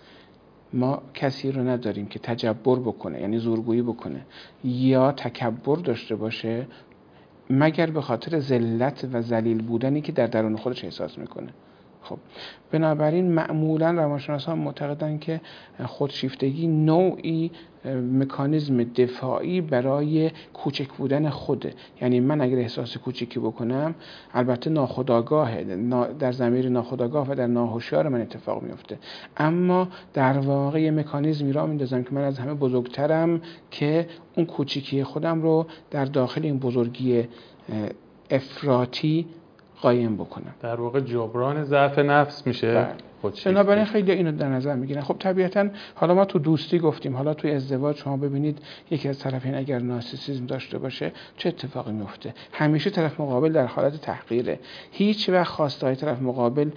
ما کسی رو نداریم که تجبر بکنه، یعنی زورگویی بکنه یا تکبر داشته باشه، مگر به خاطر ذلت و ذلیل بودنی که در درون خودش احساس میکنه. خب بنابراین معمولا روانشناسان معتقدن که خودشیفتگی نوعی مکانیزم دفاعی برای کوچک بودن خوده. یعنی من اگر احساس کوچکی بکنم، البته ناخودآگاهه، در ضمیر ناخودآگاه و در ناهوشیار من اتفاق میفته، اما در واقع مکانیزمی را میندازم که من از همه بزرگترم که اون کوچکی خودم رو در داخل این بزرگی افراطی قایم بکنم. در واقع جبران ضعف نفس میشه. بنابراین خیلی اینو در نظر میگیرن. خب طبیعتا حالا ما تو دوستی گفتیم، حالا تو ازدواج شما ببینید یکی از طرفین اگر نارسیسیسم داشته باشه چه اتفاقی میفته؟ همیشه طرف مقابل در حالت تحقیره، هیچ وقت خواستهای طرف مقابل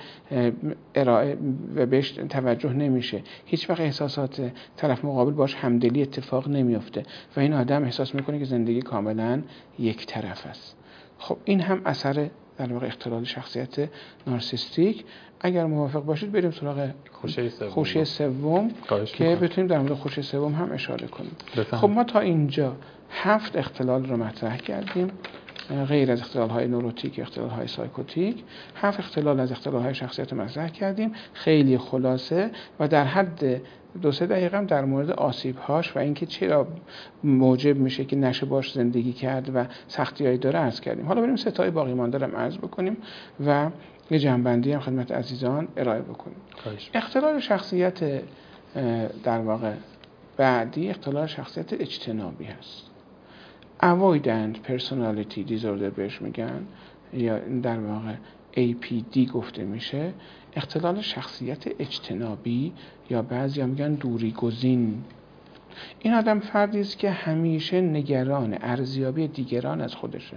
ارائه و بهش توجه نمیشه، هیچ وقت احساسات طرف مقابل باش همدلی اتفاق نمیفته و این آدم احساس میکنه که زندگی کاملا یک طرف است. خب این هم اثر در واقع اختلال شخصیت نارسیستیک. اگر موافق باشید بریم سراغ خوشه سوم که بتونیم در مورد خوشه سوم هم اشاره کنیم. بفهم. خب ما تا اینجا هفت اختلال رو مطرح کردیم، غیر از اختلال‌های نوروتیک، اختلال‌های سایکوتیک، هفت اختلال از اختلال‌های شخصیت مطرح کردیم، خیلی خلاصه و در حد دو سه دقیقه هم در مورد آسیب‌هاش و اینکه چرا موجب میشه که نشه باش زندگی کرد و سختی‌هایی داره عرض کردیم. حالا بریم سه تای باقی مانده رو عرض بکنیم و یه جنبندی هم خدمت عزیزان ارائه بکنیم. خواهش. اختلال شخصیت در واقع بعدی اختلال شخصیت اجتنابی هست. Avoidant Personality Disorder بهش میگن یا در واقع ای پی دی گفته میشه. اختلال شخصیت اجتنابی یا بعضیا میگن دوری گزین. این آدم فردی است که همیشه نگران ارزیابی دیگران از خودشه.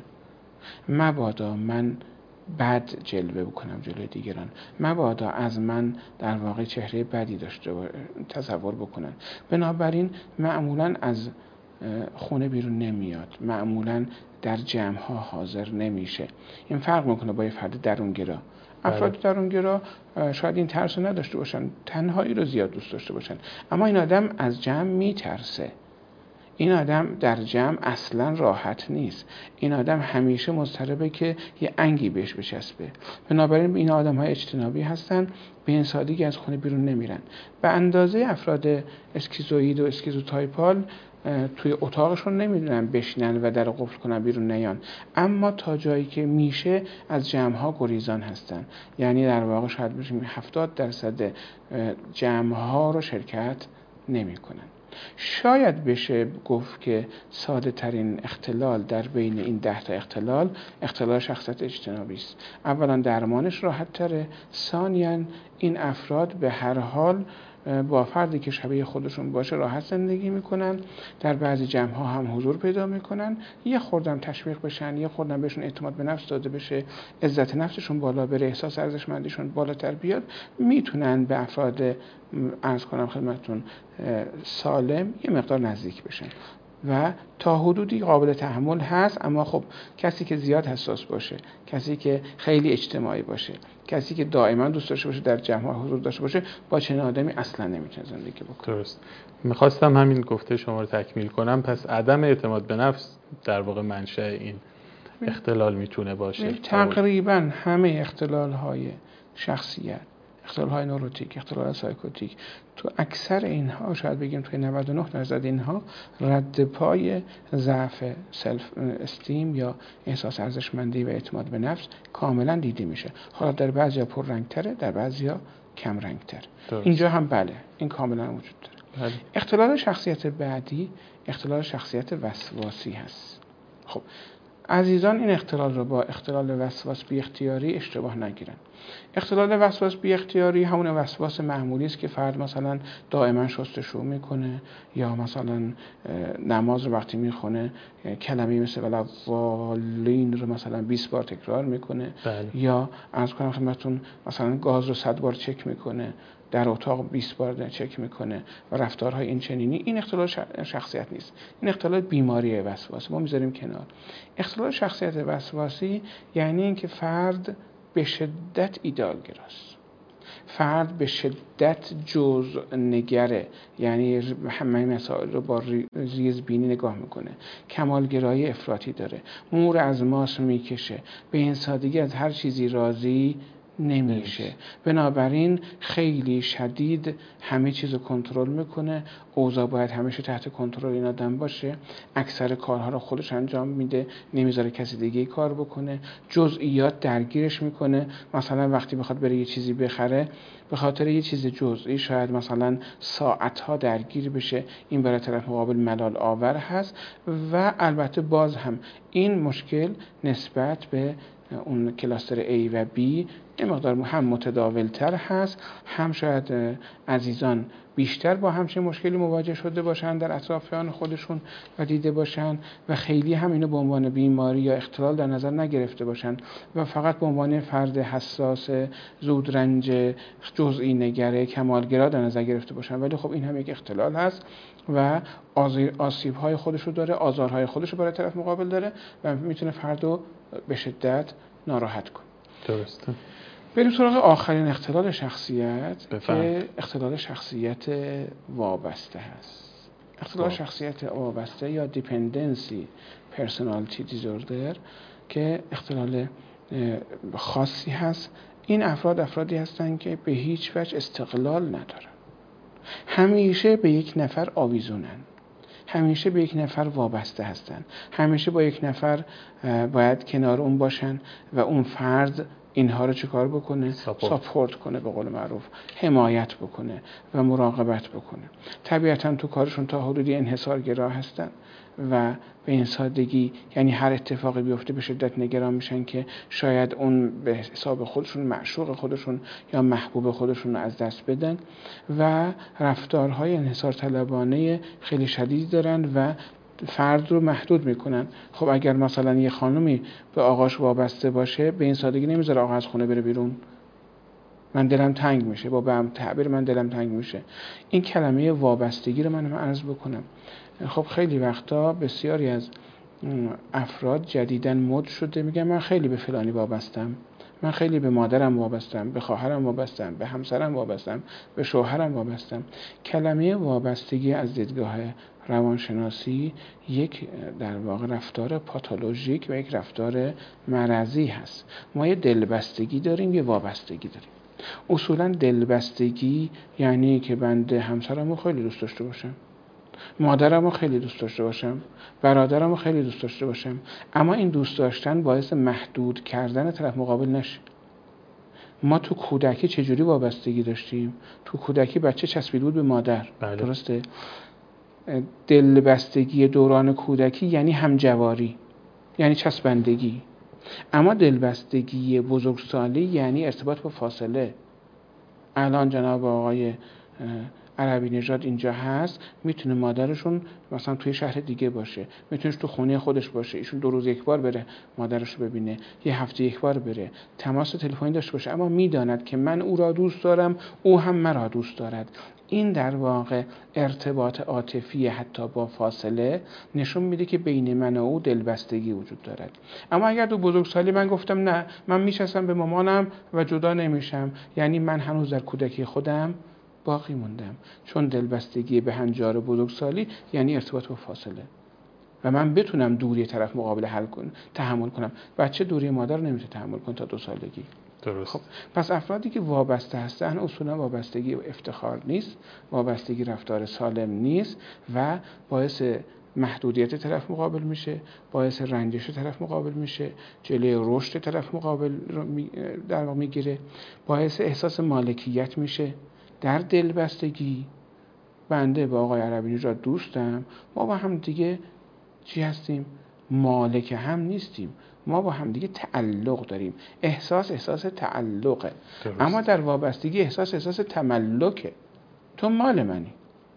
مبادا من بد جلوه بکنم جلوی دیگران، مبادا از من در واقع چهره بدی داشته تصور بکنن. بنابراین معمولا از خونه بیرون نمیاد، معمولا در جمع ها حاضر نمیشه. این فرق میکنه با یه فرد درونگرا. افراد درونگرا شاید این ترس رو نداشته باشن، تنهایی رو زیاد دوست داشته باشن، اما این آدم از جمع میترسه. این آدم در جمع اصلا راحت نیست. این آدم همیشه مضطربه که یه انگی بهش بچسبه. بنابراین این آدم های اجتنابی هستن، به این سادگی از خونه بیرون نمیرن. به اندازه افراد اسکیزوئید و اسکیزوتایپال توی اتاقشون نمیدونن بشینن و در قفل کنن بیرون نیان، اما تا جایی که میشه از جمع‌ها گریزان هستن. یعنی در واقع شاید بشیم هفتاد درصد جمع‌ها رو شرکت نمی‌کنن. شاید بشه گفت که ساده ترین اختلال در بین این ده تا اختلال اختلال شخصیت اجتنابی است. اولا درمانش راحت تره، ثانیاً این افراد به هر حال با فردی که شبیه خودشون باشه راحت زندگی میکنن، در بعضی جمع ها هم حضور پیدا میکنن، یه خوردم تشویق بشن، یه خوردم بهشون اعتماد به نفس داده بشه، عزت نفسشون بالا بره، احساس ارزشمندیشون بالاتر بیاد، میتونن به افراد عرض کنم خدمتتون سالم یه مقدار نزدیک بشن. و تا حدودی قابل تحمل هست، اما خب کسی که زیاد حساس باشه، کسی که خیلی اجتماعی باشه، کسی که دائما دوست داشته باشه در جمع‌ها حضور داشته باشه، با چنین آدمی اصلا نمیتونه زندگی بکنه. درست. میخواستم همین گفته شما رو تکمیل کنم. پس عدم اعتماد به نفس در واقع منشأ این اختلال میتونه باشه. تقریبا همه اختلال‌های شخصیت، اختلال‌های نوروتیک، اختلال سایکوتیک، تو اکثر اینها، شاید بگیم توی نود و نه درصد اینها، رد پای ضعف سلف استیم یا احساس ارزشمندی و اعتماد به نفس کاملا دیده میشه. حالا در بعضیا پررنگ‌تره، در بعضیا کم رنگ‌تر. اینجا هم بله، این کاملا وجود داره. بله. اختلال شخصیت بعدی اختلال شخصیت وسواسی هست. خب عزیزان این اختلال رو با اختلال وسواس بی اختیاری اشتباه نگیرن. اختلال وسواس بی اختیاری همون وسواس معمولی است که فرد مثلا دائما شستشو میکنه یا مثلا نماز رو وقتی میخونه کلمه مثل ولوالین رو مثلا بیست بار تکرار میکنه. بله. یا عرض کنم خدمتتون مثلا گاز رو صد بار چک میکنه، در اتاق بیست بار چک میکنه و رفتارهای این چنینی. این اختلال شخصیت نیست، این اختلال بیماری وسواس ما میذاریم کنار. اختلال شخصیت وسواسی یعنی اینکه فرد به شدت ایدئالگراست، فرد به شدت جزء نگره، یعنی همه مسائل رو با ریز بینی نگاه میکنه، کمالگرایی افراطی داره، مور از ماس میکشه، به این سادگی از هر چیزی راضی نمیشه. بنابراین خیلی شدید همه چیزو کنترل میکنه، اوضاع باید همیشه تحت کنترل این آدم باشه، اکثر کارها رو خودش انجام میده، نمیذاره کسی دیگه کار بکنه، جزئیات درگیرش میکنه. مثلا وقتی بخواد بره یه چیزی بخره، به خاطر یه چیز جزئی شاید مثلا ساعتها درگیر بشه، این برای طرف مقابل ملال آور هست. و البته باز هم این مشکل نسبت به اون کلاستر A و B این مقدار هم متداولتر هست، هم شاید عزیزان بیشتر با همچین مشکلی مواجه شده باشن در اطرافیان خودشون و دیده باشن و خیلی هم اینو به عنوان بیماری یا اختلال در نظر نگرفته باشن و فقط به عنوان فرد حساس، زودرنج، جزئی نگره، کمالگرا در نظر گرفته باشن. ولی خب این هم یک اختلال هست و آسیب‌های خودش رو داره، آزارهای خودش رو برای طرف مقابل داره و میتونه فردو به شدت ناراحت کنه. درسته. بریم سراغ آخرین اختلال شخصیت بفهم. که اختلال شخصیت وابسته هست. اختلال با. شخصیت وابسته یا دیپندنسی پرسونالیتی دیزوردر که اختلال خاصی هست. این افراد افرادی هستند که به هیچ وجه استقلال ندارن، همیشه به یک نفر آویزونن، همیشه به یک نفر وابسته هستن، همیشه با یک نفر باید کنار اون باشن و اون فرد اینها رو چیکار بکنه؟ ساپورت کنه، به قول معروف حمایت بکنه و مراقبت بکنه. طبیعتاً تو کارشون تا حدودی انحصارگرا هستن و به این سادگی، یعنی هر اتفاقی بیفته به شدت نگران میشن که شاید اون به حساب خودشون، معشوق خودشون یا محبوب خودشون رو از دست بدن و رفتارهای انحصار طلبانه خیلی شدیدی دارن و فرد رو محدود میکنن. خب اگر مثلا یه خانومی به آقاش وابسته باشه، به این سادگی نمیذاره آقا از خونه بره بیرون، من دلم تنگ میشه، با به تعبیر من دلم تنگ میشه. این کلمه وابستگی رو من هم عرض بکنم. خب خیلی وقتا بسیاری از افراد جدیداً مد شده میگن من خیلی به فلانی وابستم، من خیلی به مادرم وابستم، به خواهرم وابستم، به همسرم وابستم، به شوهرم وابستم. کلمه وابستگی از دیدگاه روانشناسی یک در واقع رفتار پاتولوژیک و یک رفتار مرضی هست. ما یه دلبستگی داریم، یه وابستگی داریم. اصولا دلبستگی یعنی که بنده همسرم رو خیلی دوست داشته باشم، مادرم رو خیلی دوست داشته باشم، برادرم رو خیلی دوست داشته باشم، اما این دوست داشتن باعث محدود کردن طرف مقابل نشه. ما تو کودکی چجوری وابستگی داشتیم؟ تو کودکی بچه چسبید بود به مادر. بله. درسته؟ دلبستگی دوران کودکی یعنی همجواری، یعنی چسبندگی. اما دلبستگی بزرگسالی یعنی ارتباط با فاصله. الان جناب آقای عربی نژاد اینجا هست، میتونه مادرشون مثلا توی شهر دیگه باشه، میتونه تو خونه خودش باشه، ایشون دو روز یک بار بره مادرش رو ببینه، یه هفته یک بار بره، تماس تلفنی داشته باشه، اما میداند که من او را دوست دارم، او هم مرا دوست دارد. این در واقع ارتباط عاطفی حتی با فاصله نشون میده که بین من و او دلبستگی وجود دارد. اما اگر تو بزرگسالی من گفتم نه من میشستم به مامانم و جدا نمیشم، یعنی من هنوز در کودکی خودم باقی موندم، چون دلبستگی به هنجار بزرگسالی یعنی ارتباط با فاصله و من بتونم دوری طرف مقابل حل کنم، تحمل کنم. بچه دوری مادر نمیتونه تحمل کنه تا دو سالگی. درست. خب پس افرادی که وابسته هستن اصولا وابستگی افتخار نیست، وابستگی رفتار سالم نیست و باعث محدودیت طرف مقابل میشه، باعث رنجش طرف مقابل میشه، جلوی رشد طرف مقابل رو در واقع میگیره، باعث احساس مالکیت میشه. در دلبستگی بنده با آقای عربی نژاد دوستم، ما با هم دیگه چی هستیم؟ مالک هم نیستیم، ما با هم دیگه تعلق داریم. احساس احساس تعلقه. درست. اما در وابستگی احساس احساس تملکه. تو مال منی،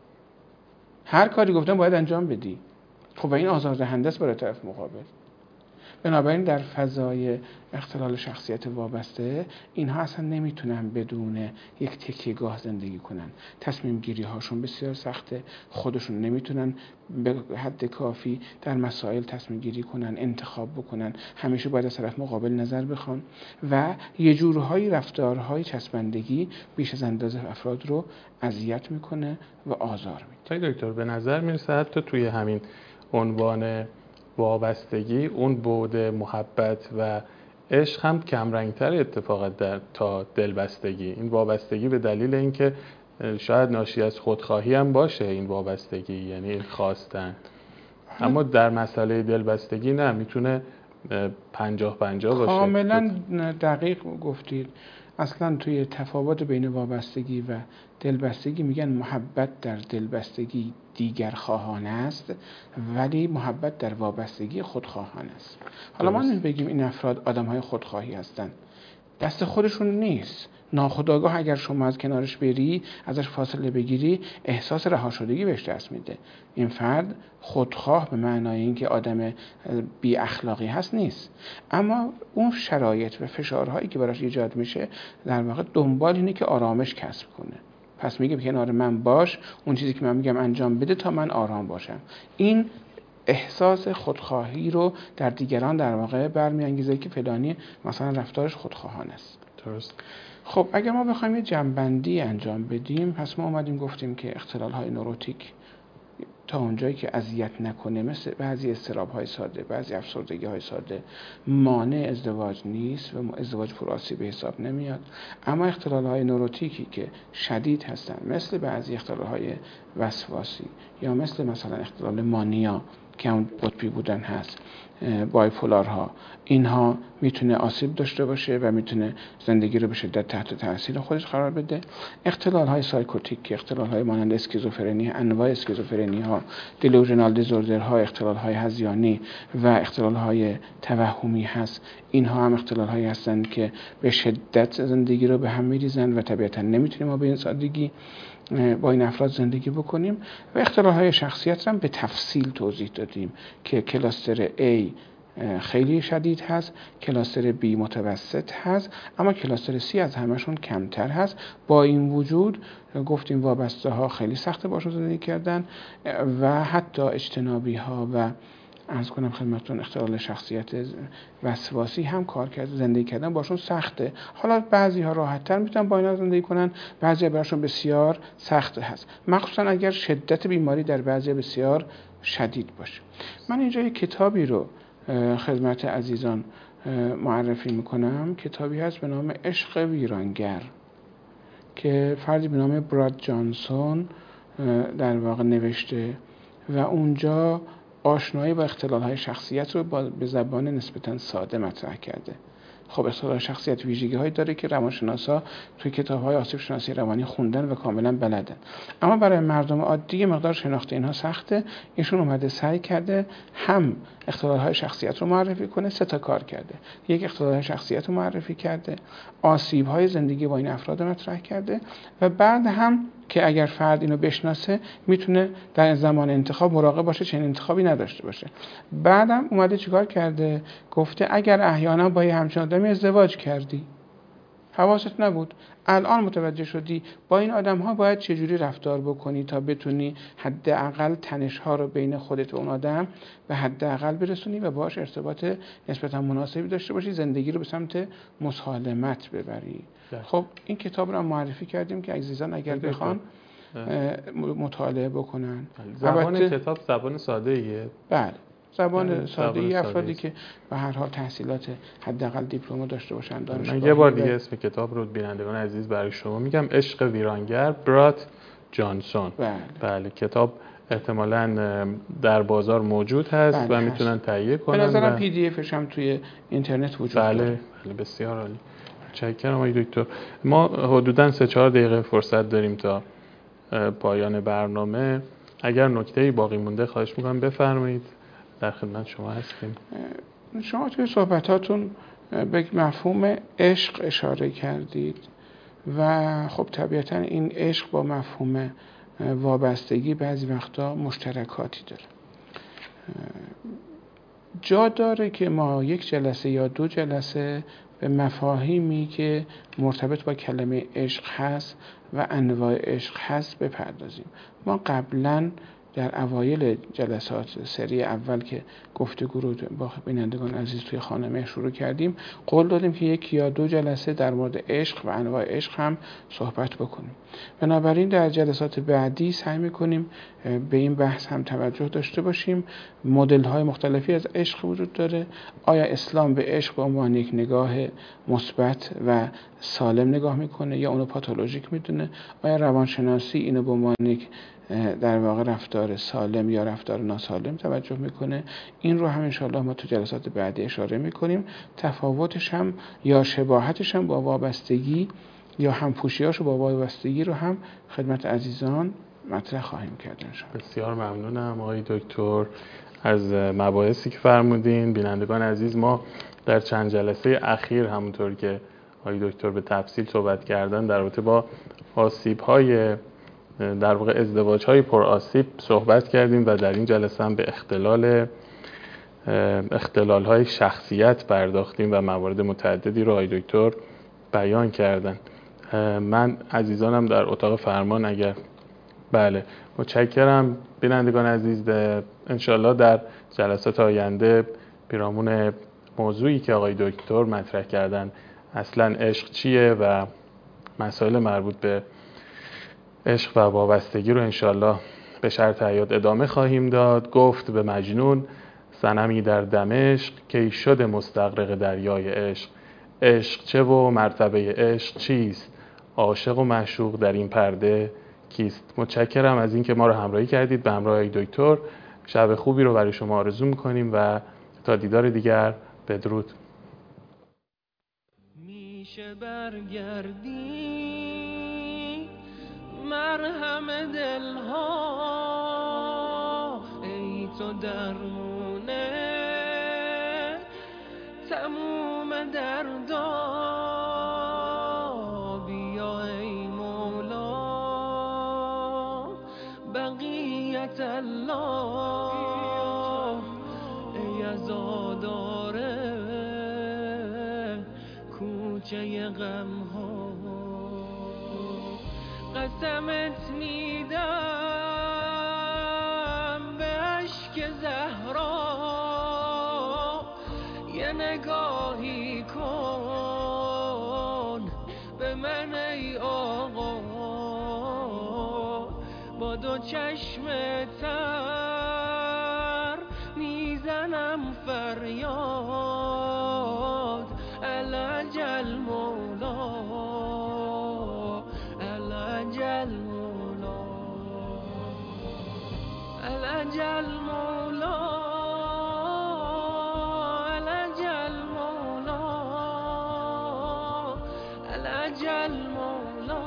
هر کاری گفتم باید انجام بدی. خب این آزاردهنده است برای طرف مقابل. بنابراین در فضای اختلال شخصیت وابسته اینها اصلا نمیتونن بدون یک تکیه‌گاه زندگی کنن. تصمیم گیری هاشون بسیار سخته، خودشون نمیتونن به حد کافی در مسائل تصمیم گیری کنن، انتخاب بکنن، همیشه باید از طرف مقابل نظر بخوان و یه جورهای رفتارهای چسبندگی بیش از اندازه افراد رو اذیت میکنه و آزار میده. تا دکتر به نظر میرسه حتی توی همین عنوان وابستگی اون بعد محبت و عشق هم کمرنگتر اتفاقا در تا دلبستگی. این وابستگی به دلیل اینکه شاید ناشی از خودخواهی هم باشه این وابستگی، یعنی این خواستن، اما در مسئله دلبستگی نه، میتونه پنجاه پنجاه باشه. کاملا دقیق گفتید. اصلا توی تفاوت بین وابستگی و دلبستگی میگن محبت در دلبستگی دیگر خواهانه است ولی محبت در وابستگی خودخواهانه است. حالا ما نمیگیم این افراد آدم‌های خودخواهی هستن، دست خودشون نیست. ناخودآگاه اگر شما از کنارش بری، ازش فاصله بگیری، احساس رها شدگی بهش دست میده. این فرد خودخواه به معنای اینکه آدم بی اخلاقی هست نیست، اما اون شرایط و فشارهایی که براش ایجاد میشه در واقع دنبال اینه که آرامش کسب کنه. پس میگه کنار من باش، اون چیزی که من میگم انجام بده تا من آرام باشم. این احساس خودخواهی رو در دیگران در واقع برمیانگیزه که فلانی مثلا رفتارش خودخواهانه است. درست. خب اگر ما بخوایم یه جنبندی انجام بدیم، پس ما اومدیم گفتیم که اختلال‌های نوروتیک تا اونجایی که اذیت نکنه، مثل بعضی اضطراب‌های ساده، بعضی افسردگی‌های ساده، مانع ازدواج نیست و ازدواج پرآسیب به حساب نمیاد. اما اختلال‌های نوروتیکی که شدید هستن، مثل بعضی اختلال‌های وسواسی یا مثل مثلا اختلال مانیا که اون قطبی بودن هست، بایپولارها، اینها میتونه آسیب داشته باشه و میتونه زندگی رو به شدت تحت تاثیر خودش قرار بده. اختلال های سایکوتیک، اختلال های مانند اسکیزوفرنی، انواع اسکیزوفرنی ها، دیلوژنال دیزوردر ها، اختلال های هذیانی و اختلال های توهمی هست. اینها هم اختلال هایی هستند که به شدت زندگی رو به هم میریزن و طبیعتا نمیتونیم ما به این سادگی با این افراد زندگی بکنیم. و اختلال‌های شخصیت هم به تفصیل توضیح دادیم که کلاستر A خیلی شدید هست، کلاستر B متوسط هست، اما کلاستر C از همشون کمتر هست. با این وجود گفتیم وابسته ها خیلی سخته باشون زندگی کردن و حتی اجتنابی ها و عرض کنم خدمتتون اختلال شخصیت وسواسی هم کار کرد، زندگی کردن باشون سخته. حالا بعضی ها راحت تر میتونن با اینا زندگی کنن، بعضی ها براشون بسیار سخت هست، مخصوصا اگر شدت بیماری در بعضی ها بسیار شدید باشه. من اینجا یک کتابی رو خدمت عزیزان معرفی میکنم، کتابی هست به نام عشق ویرانگر که فردی به نام براد جانسون در واقع نوشته و اونجا آشنایی با اختلال‌های شخصیت رو به زبان نسبتاً ساده مطرح کرده. خب اختلال شخصیت ویژگی‌هایی داره که روانشناسا توی کتاب‌های آسیب شناسی روانی خوندن و کاملاً بلدن، اما برای مردم عادی مقدار شناخت اینها سخته. ایشون اومده سعی کرده هم اختلال‌های شخصیت رو معرفی کنه، سه تا کار کرده. یک، اختلال‌های شخصیت رو معرفی کرده، آسیب‌های زندگی با این افراد مطرح کرده و بعد هم که اگر فرد اینو بشناسه میتونه در زمان انتخاب مراقب باشه چنین انتخابی نداشته باشه. بعدم اومده چیکار کرده؟ گفته اگر احیانا با یه همچین آدمی ازدواج کردی، حواست نبود، الان متوجه شدی با این آدم ها باید چجوری رفتار بکنی تا بتونی حداقل تنش ها رو بین خودت و اون آدم به حداقل برسونی و باهاش ارتباط نسبتا مناسبی داشته باشی، زندگی رو به سمت مسالمت ببری. ده. خب این کتاب رو معرفی کردیم که عزیزان اگر بخوان مطالعه بکنن. زبان کتاب زبان ساده ایه؟ بله، زبان ساده ای، افرادی که به هر حال تحصیلات حداقل دیپلم داشته باشن دانشگاهی. من یه بار دیگه اسم کتاب رو بینندگان عزیز برای شما میگم، عشق ویرانگر، برات جانسون. بله. بله کتاب احتمالاً در بازار موجود هست بله و میتونن تهیه کنن. به نظرم و... پی دی افش هم توی اینترنت وجود بله. داره. بله بسیار عالی. متشکرم آقای دکتر. ما حدوداً سه چهار دقیقه فرصت داریم تا پایان برنامه. اگر نکته‌ای باقی مونده خواهش می‌کنم بفرمایید. در خدمت شما هستیم. شما توی صحبتاتون به مفهوم عشق اشاره کردید و خب طبیعتا این عشق با مفهوم وابستگی بعضی وقتا مشترکاتی داره. جا داره که ما یک جلسه یا دو جلسه به مفاهیمی که مرتبط با کلمه عشق هست و انواع عشق هست بپردازیم. ما قبلاً در اوایل جلسات سری اول که گفتگو رو با بینندگان عزیز توی خانه شروع کردیم قول دادیم که یک یا دو جلسه در مورد عشق و انواع عشق هم صحبت بکنیم. بنابراین در جلسات بعدی سعی می‌کنیم به این بحث هم توجه داشته باشیم. مدل‌های مختلفی از عشق وجود داره. آیا اسلام به عشق به عنوان یک نگاه مثبت و سالم نگاه میکنه یا اونو پاتولوژیک میدونه؟ آیا روانشناسی اینو به عنوان یک در واقع رفتار سالم یا رفتار ناسالم توجه میکنه؟ این رو هم انشاءالله ما تو جلسات بعدی اشاره میکنیم. تفاوتش هم یا شباهتش هم با وابستگی یا همپوشیاش با وابستگی رو هم خدمت عزیزان مطرح خواهیم کرد انشاءالله. بسیار ممنونم آقای دکتر از مباحثی که فرمودین. بینندگان عزیز، ما در چند جلسه اخیر همونطور که آقای دکتر به تفصیل صحبت کردن در رابطه با آسیب‌های در واقع ازدواج‌های پر آسیب صحبت کردیم و در این جلسه هم به اختلال اختلال‌های شخصیت پرداختیم و موارد متعددی رو آقای دکتر بیان کردن. من عزیزانم در اتاق فرمان اگر بله متشکرم. بینندگان عزیز، انشالله در جلسات آینده پیرامون موضوعی که آقای دکتر مطرح کردن، اصلا عشق چیه و مسائل مربوط به عشق و وابستگی رو انشالله به شرط حیات ادامه خواهیم داد. گفت به مجنون صنمی در دمشق که شد مستغرق دریای عشق. عشق چه و مرتبه عشق چیست؟ عاشق و معشوق در این پرده کیست؟ متشکرم از اینکه ما رو همراهی کردید. به همراه دکتر شب خوبی رو برای شما آرزو میکنیم و تا دیدار دیگر بدرود. میشه برگردی مرهم دلها، ای تو درمونه تموم دردا. بیا ای مولا بقیت الله، ای عزاداره کوچه غم ها. قسمت میدم به اشک زهرا، یه نگاهی کن به من ای آقا. با دو چشم تر میزنم فریاد العجل مولا، العجل مولا، العجل مولا، العجل مولا، العجل مولا،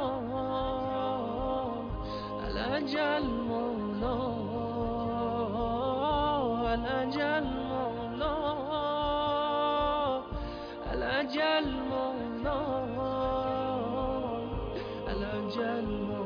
العجل مولا، العجل مولا، العجل مولا، العجل مولا.